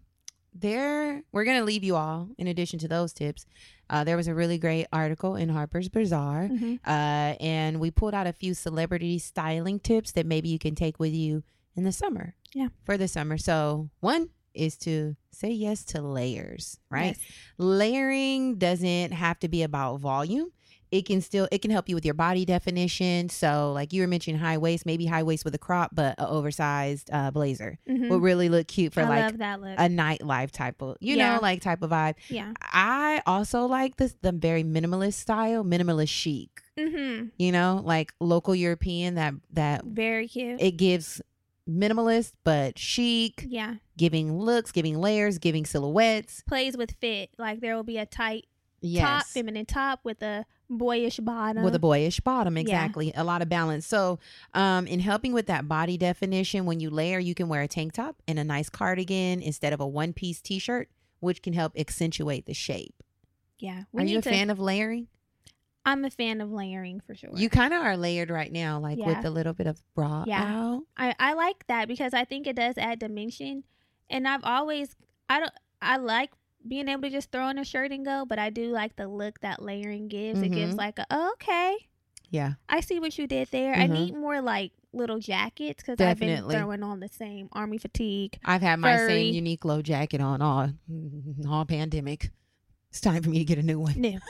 Speaker 1: there, we're going to leave you all, in addition to those tips. Uh, there was a really great article in Harper's Bazaar.
Speaker 2: Mm-hmm.
Speaker 1: Uh, and we pulled out a few celebrity styling tips that maybe you can take with you in the summer.
Speaker 2: Yeah.
Speaker 1: For the summer. So one is to say yes to layers, right?
Speaker 2: Yes.
Speaker 1: Layering doesn't have to be about volume. It can still, it can help you with your body definition. So like you were mentioning high waist, maybe high waist with a crop, but an oversized uh, blazer
Speaker 2: Mm-hmm.
Speaker 1: will really look cute for
Speaker 2: I
Speaker 1: like
Speaker 2: love that look.
Speaker 1: a nightlife type of, you
Speaker 2: Yeah.
Speaker 1: know, like type of vibe.
Speaker 2: Yeah.
Speaker 1: I also like this, the very minimalist style, minimalist chic,
Speaker 2: Mm-hmm.
Speaker 1: you know, like local European that, that
Speaker 2: Very cute.
Speaker 1: it gives minimalist, but chic,
Speaker 2: Yeah.
Speaker 1: giving looks, giving layers, giving silhouettes.
Speaker 2: Plays with fit. Like there will be a tight
Speaker 1: Yes.
Speaker 2: top, feminine top with a boyish bottom.
Speaker 1: With a boyish bottom, exactly. Yeah. A lot of balance. So um, in helping with that body definition, when you layer, you can wear a tank top and a nice cardigan instead of a one-piece t-shirt, which can help accentuate the shape.
Speaker 2: Yeah.
Speaker 1: Are you a to, fan of layering?
Speaker 2: I'm a fan of layering for sure.
Speaker 1: You kind of are layered right now, like
Speaker 2: yeah.
Speaker 1: with a little bit of bra
Speaker 2: yeah.
Speaker 1: out.
Speaker 2: I, I like that because I think it does add dimension. And I've always, I don't, I like being able to just throw on a shirt and go, but I do like the look that layering gives. Mm-hmm. It gives like a, oh, okay.
Speaker 1: Yeah.
Speaker 2: I see what you did there. Mm-hmm. I need more like little jackets because I've been throwing on the same army fatigue.
Speaker 1: I've had my furry. same Uniqlo jacket on all, all pandemic. It's time for me to get a new one.
Speaker 2: New.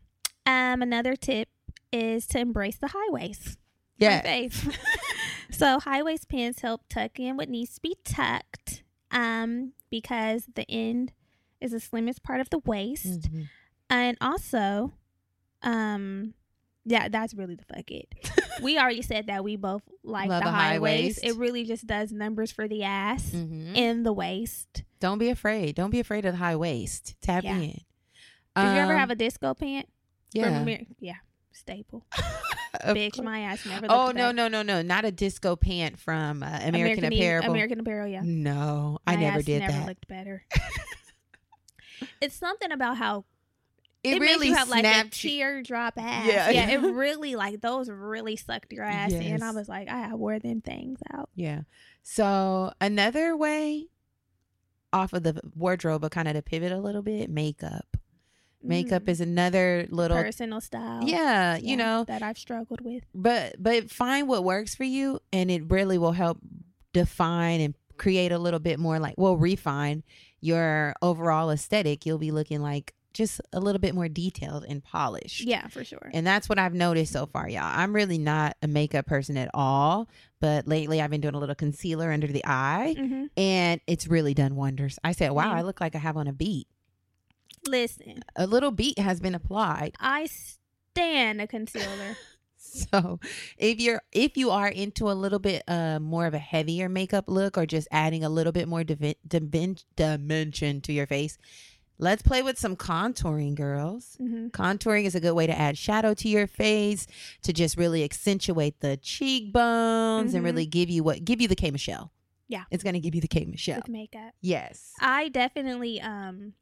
Speaker 2: um, another tip is to embrace the high waist.
Speaker 1: Yeah.
Speaker 2: So high waist pants help tuck in what needs to be tucked. Um, because the end is the slimmest part of the waist. Mm-hmm. And also, um, yeah, that's really the fuck it. We already said that we both like Love the high, high waist. waist. It really just does numbers for the ass mm-hmm. and the waist.
Speaker 1: Don't be afraid. Don't be afraid of the high waist. Tap
Speaker 2: yeah.
Speaker 1: in.
Speaker 2: Did
Speaker 1: um,
Speaker 2: you ever have a disco pant?
Speaker 1: Yeah.
Speaker 2: From, yeah. Staple. Bitch, course. My ass never looked
Speaker 1: Oh, no,
Speaker 2: back.
Speaker 1: no, no, no. Not a disco pant from uh, American, American Apparel.
Speaker 2: American Apparel, yeah.
Speaker 1: No,
Speaker 2: my
Speaker 1: I never
Speaker 2: ass
Speaker 1: did
Speaker 2: never
Speaker 1: that.
Speaker 2: looked better. It's something about how
Speaker 1: it,
Speaker 2: it
Speaker 1: really
Speaker 2: makes you have like a
Speaker 1: you.
Speaker 2: teardrop ass.
Speaker 1: Yeah.
Speaker 2: yeah, it really like those really sucked your ass
Speaker 1: yes.
Speaker 2: in. I was like, I wore them things out.
Speaker 1: Yeah. So another way off of the wardrobe, but kind of to pivot a little bit, makeup. Makeup mm. is another little
Speaker 2: personal style.
Speaker 1: Yeah, you
Speaker 2: yeah,
Speaker 1: know
Speaker 2: that I've struggled with.
Speaker 1: But but find what works for you, and it really will help define and create a little bit more like well refine your overall aesthetic. You'll be looking like just a little bit more detailed and polished.
Speaker 2: Yeah, for sure.
Speaker 1: And that's what I've noticed so far, y'all. I'm really not a makeup person at all, but lately I've been doing a little concealer under the eye,
Speaker 2: mm-hmm.
Speaker 1: and it's really done wonders. I said, wow, mm-hmm. I look like I have on a beat.
Speaker 2: Listen,
Speaker 1: a little beat has been applied.
Speaker 2: I stand a concealer.
Speaker 1: So if you're if you are into a little bit uh more of a heavier makeup look, or just adding a little bit more divi- dim- dimension to your face, let's play with some contouring, girls.
Speaker 2: Mm-hmm.
Speaker 1: Contouring is a good way to add shadow to your face, to just really accentuate the cheekbones, mm-hmm. and really give you what give you the K Michelle.
Speaker 2: Yeah,
Speaker 1: it's gonna give you the K Michelle
Speaker 2: with makeup.
Speaker 1: Yes,
Speaker 2: I definitely um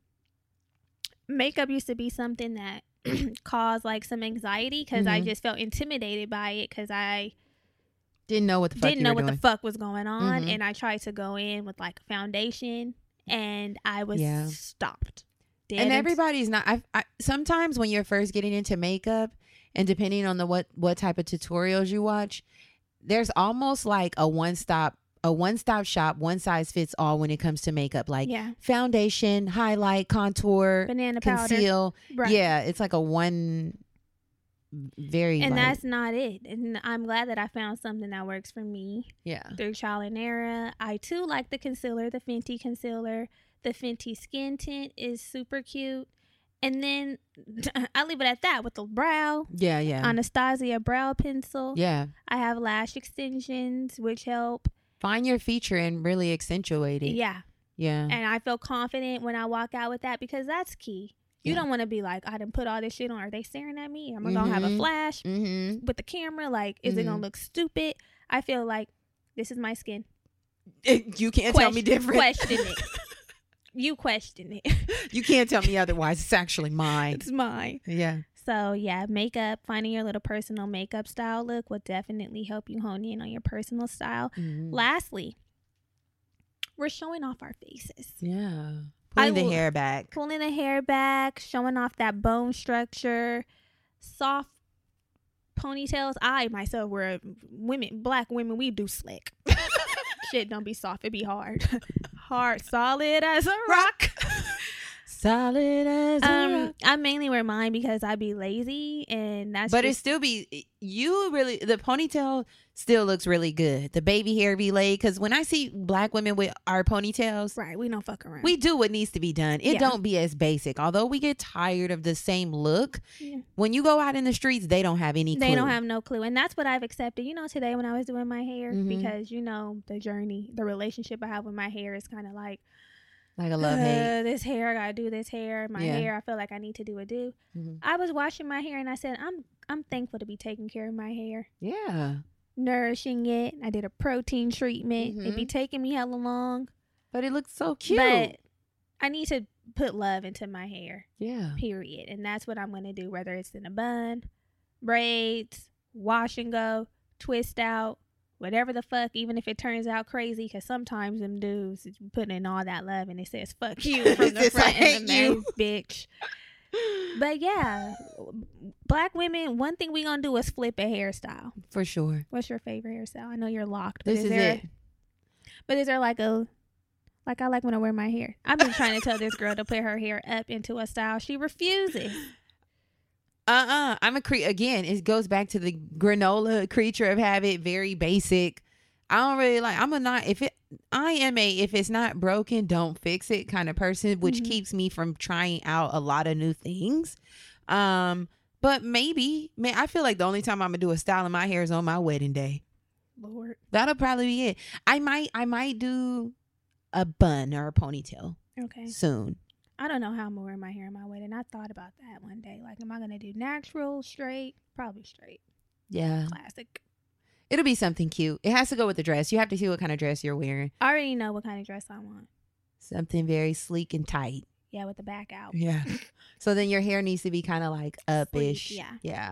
Speaker 2: makeup used to be something that caused like some anxiety because mm-hmm. I just felt intimidated by it because I
Speaker 1: didn't know what the fuck
Speaker 2: didn't know what
Speaker 1: doing.
Speaker 2: the fuck was going on,
Speaker 1: mm-hmm.
Speaker 2: and I tried to go in with like foundation, and I was yeah. stopped.
Speaker 1: Dead and everybody's not. I, I sometimes when you're first getting into makeup, and depending on the what what type of tutorials you watch, there's almost like a one stop. A one-stop shop, one size fits all when it comes to makeup, like
Speaker 2: yeah.
Speaker 1: foundation, highlight, contour,
Speaker 2: banana
Speaker 1: conceal.
Speaker 2: Right.
Speaker 1: Yeah, it's like a one very
Speaker 2: and
Speaker 1: light.
Speaker 2: that's not it. And I'm glad that I found something that works for me.
Speaker 1: Yeah.
Speaker 2: Through trial and error. I too like the concealer, the Fenty concealer. The Fenty skin tint is super cute. And then I leave it at that with the brow.
Speaker 1: Yeah, yeah.
Speaker 2: Anastasia brow pencil.
Speaker 1: Yeah.
Speaker 2: I have lash extensions, which help.
Speaker 1: Find your feature and really accentuate it.
Speaker 2: Yeah.
Speaker 1: Yeah.
Speaker 2: And I feel confident when I walk out with that because that's key. You yeah. don't want to be like, I didn't put all this shit on. Are they staring at me? Am I mm-hmm. going to have a flash mm-hmm. with the camera? Like, is mm-hmm. it going to look stupid? I feel like this is my skin.
Speaker 1: You can't question, tell me different.
Speaker 2: Question it. You question it.
Speaker 1: You can't tell me otherwise. It's actually mine.
Speaker 2: It's mine.
Speaker 1: Yeah.
Speaker 2: So, yeah, makeup, finding your little personal makeup style look will definitely help you hone in on your personal style. Mm-hmm. Lastly, we're showing off our faces.
Speaker 1: Yeah. Pulling the hair back.
Speaker 2: Pulling the hair back, showing off that bone structure, soft ponytails. I myself, we're women, black women, we do slick. Shit don't be soft, it be hard. Hard, solid as a rock.
Speaker 1: Solid as a
Speaker 2: um,
Speaker 1: rock.
Speaker 2: I mainly wear mine because I be lazy, and that's.
Speaker 1: But
Speaker 2: just,
Speaker 1: it still be you really. The ponytail still looks really good. The baby hair be laid because when I see black women with our ponytails,
Speaker 2: right, we don't fuck around.
Speaker 1: We do what needs to be done. It yeah. don't be as basic. Although we get tired of the same look, yeah. when you go out in the streets, they don't have any. Clue.
Speaker 2: They don't have no clue, and that's what I've accepted. You know, today when I was doing my hair, mm-hmm. because you know the journey, the relationship I have with my hair is kind of like.
Speaker 1: Like a love hate.
Speaker 2: Uh, this hair, I gotta do this hair. My yeah. hair, I feel like I need to do a do. Mm-hmm. I was washing my hair and I said, I'm I'm thankful to be taking care of my hair.
Speaker 1: Yeah.
Speaker 2: Nourishing it. I did a protein treatment. Mm-hmm. It be taking me hella long.
Speaker 1: But it looks so cute.
Speaker 2: But I need to put love into my hair.
Speaker 1: Yeah.
Speaker 2: Period. And that's what I'm gonna do, whether it's in a bun, braids, wash and go, twist out. Whatever the fuck, even if it turns out crazy, because sometimes them dudes put in all that love and it says fuck you from the front and the you. Bitch. But yeah, black women, one thing we gonna do is flip a hairstyle.
Speaker 1: For sure.
Speaker 2: What's your favorite hairstyle? I know you're locked. But
Speaker 1: this
Speaker 2: is,
Speaker 1: is
Speaker 2: there,
Speaker 1: it.
Speaker 2: But is there like a, like I like when I wear my hair. I've been trying to tell this girl to put her hair up into a style. She refuses.
Speaker 1: Uh-uh. I'm a cre- again, it goes back to the granola creature of habit, very basic. I don't really like, I'm a not, if it, I am a, if it's not broken, don't fix it kind of person, which mm-hmm. keeps me from trying out a lot of new things. Um, but maybe, man, I feel like the only time I'm gonna do a style in my hair is on my wedding day.
Speaker 2: Lord.
Speaker 1: That'll probably be it. I might, I might do a bun or a ponytail.
Speaker 2: Okay.
Speaker 1: Soon.
Speaker 2: I don't know how I'm gonna wear my hair on my wedding. I thought about that one day. Like, am I gonna do natural, straight? Probably straight.
Speaker 1: Yeah.
Speaker 2: Classic.
Speaker 1: It'll be something cute. It has to go with the dress. You have to see what kind of dress you're wearing.
Speaker 2: I already know what kind of dress I want.
Speaker 1: Something very sleek and tight.
Speaker 2: Yeah, with the back out.
Speaker 1: Yeah. So then your hair needs to be kind of like up-ish.
Speaker 2: Sleek,
Speaker 1: yeah.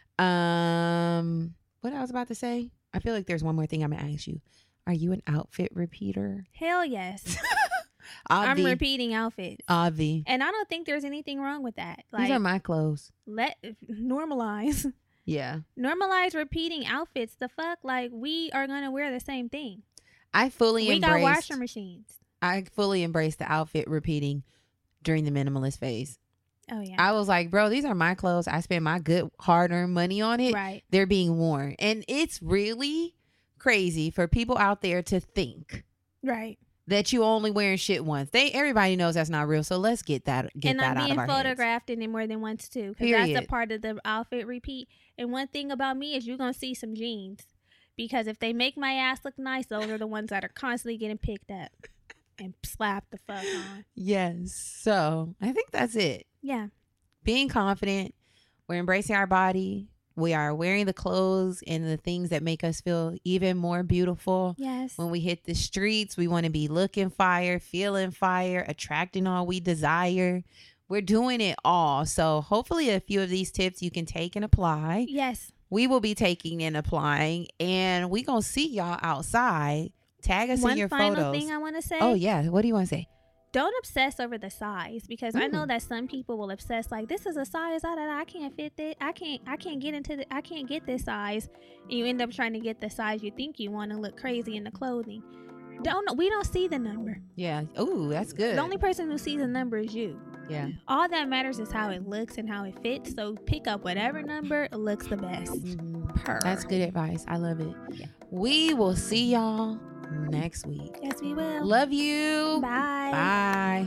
Speaker 1: Yeah. Um, what I was about to say? I feel like there's one more thing I'm gonna ask you. Are you an outfit repeater?
Speaker 2: Hell yes.
Speaker 1: Avi.
Speaker 2: I'm repeating outfits.
Speaker 1: Avi.
Speaker 2: And I don't think there's anything wrong with that. Like,
Speaker 1: these are my clothes.
Speaker 2: Let normalize.
Speaker 1: Yeah.
Speaker 2: Normalize repeating outfits. The fuck? Like, we are going to wear the same thing.
Speaker 1: I fully
Speaker 2: we
Speaker 1: embraced.
Speaker 2: We got washing machines.
Speaker 1: I fully embraced the outfit repeating during the minimalist phase.
Speaker 2: Oh, yeah.
Speaker 1: I was like, bro, these are my clothes. I spent my good hard-earned money on it.
Speaker 2: Right.
Speaker 1: They're being worn. And it's really crazy for people out there to think.
Speaker 2: Right.
Speaker 1: That you only wearing shit once. They everybody knows that's not real. So let's get that get
Speaker 2: and
Speaker 1: that
Speaker 2: I'm
Speaker 1: out of our
Speaker 2: And I'm being photographed in it more than once too, because that's a part of the outfit repeat. And one thing about me is you're gonna see some jeans, because if they make my ass look nice, those are the ones that are constantly getting picked up and slapped the fuck on.
Speaker 1: Yes. So I think that's it.
Speaker 2: Yeah.
Speaker 1: Being confident. We're embracing our body. We are wearing the clothes and the things that make us feel even more beautiful.
Speaker 2: Yes.
Speaker 1: When we hit the streets, we want to be looking fire, feeling fire, attracting all we desire. We're doing it all. So hopefully a few of these tips you can take and apply.
Speaker 2: Yes.
Speaker 1: We will be taking and applying, and we going to see y'all outside. Tag us
Speaker 2: One
Speaker 1: in your
Speaker 2: final
Speaker 1: photos.
Speaker 2: thing I want to say.
Speaker 1: Oh, yeah. What do you want to say?
Speaker 2: Don't obsess over the size, because mm. I know
Speaker 1: Mm.
Speaker 2: that some people will obsess like, this is a size I, I can't fit it. I can't I can't get into the, I can't get this size. And you end up trying to get the size you think you want to look crazy in the clothing. Don't we don't see the number.
Speaker 1: Yeah. Oh, that's good.
Speaker 2: The only person who sees the number is you.
Speaker 1: Yeah.
Speaker 2: All that matters is how it looks and how it fits. So pick up whatever number looks the best.
Speaker 1: Mm-hmm.
Speaker 2: Per.
Speaker 1: That's good advice. I love it.
Speaker 2: Yeah.
Speaker 1: We will see y'all next week.
Speaker 2: Yes, we will.
Speaker 1: Love you.
Speaker 2: Bye.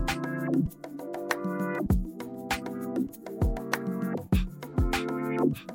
Speaker 2: Bye.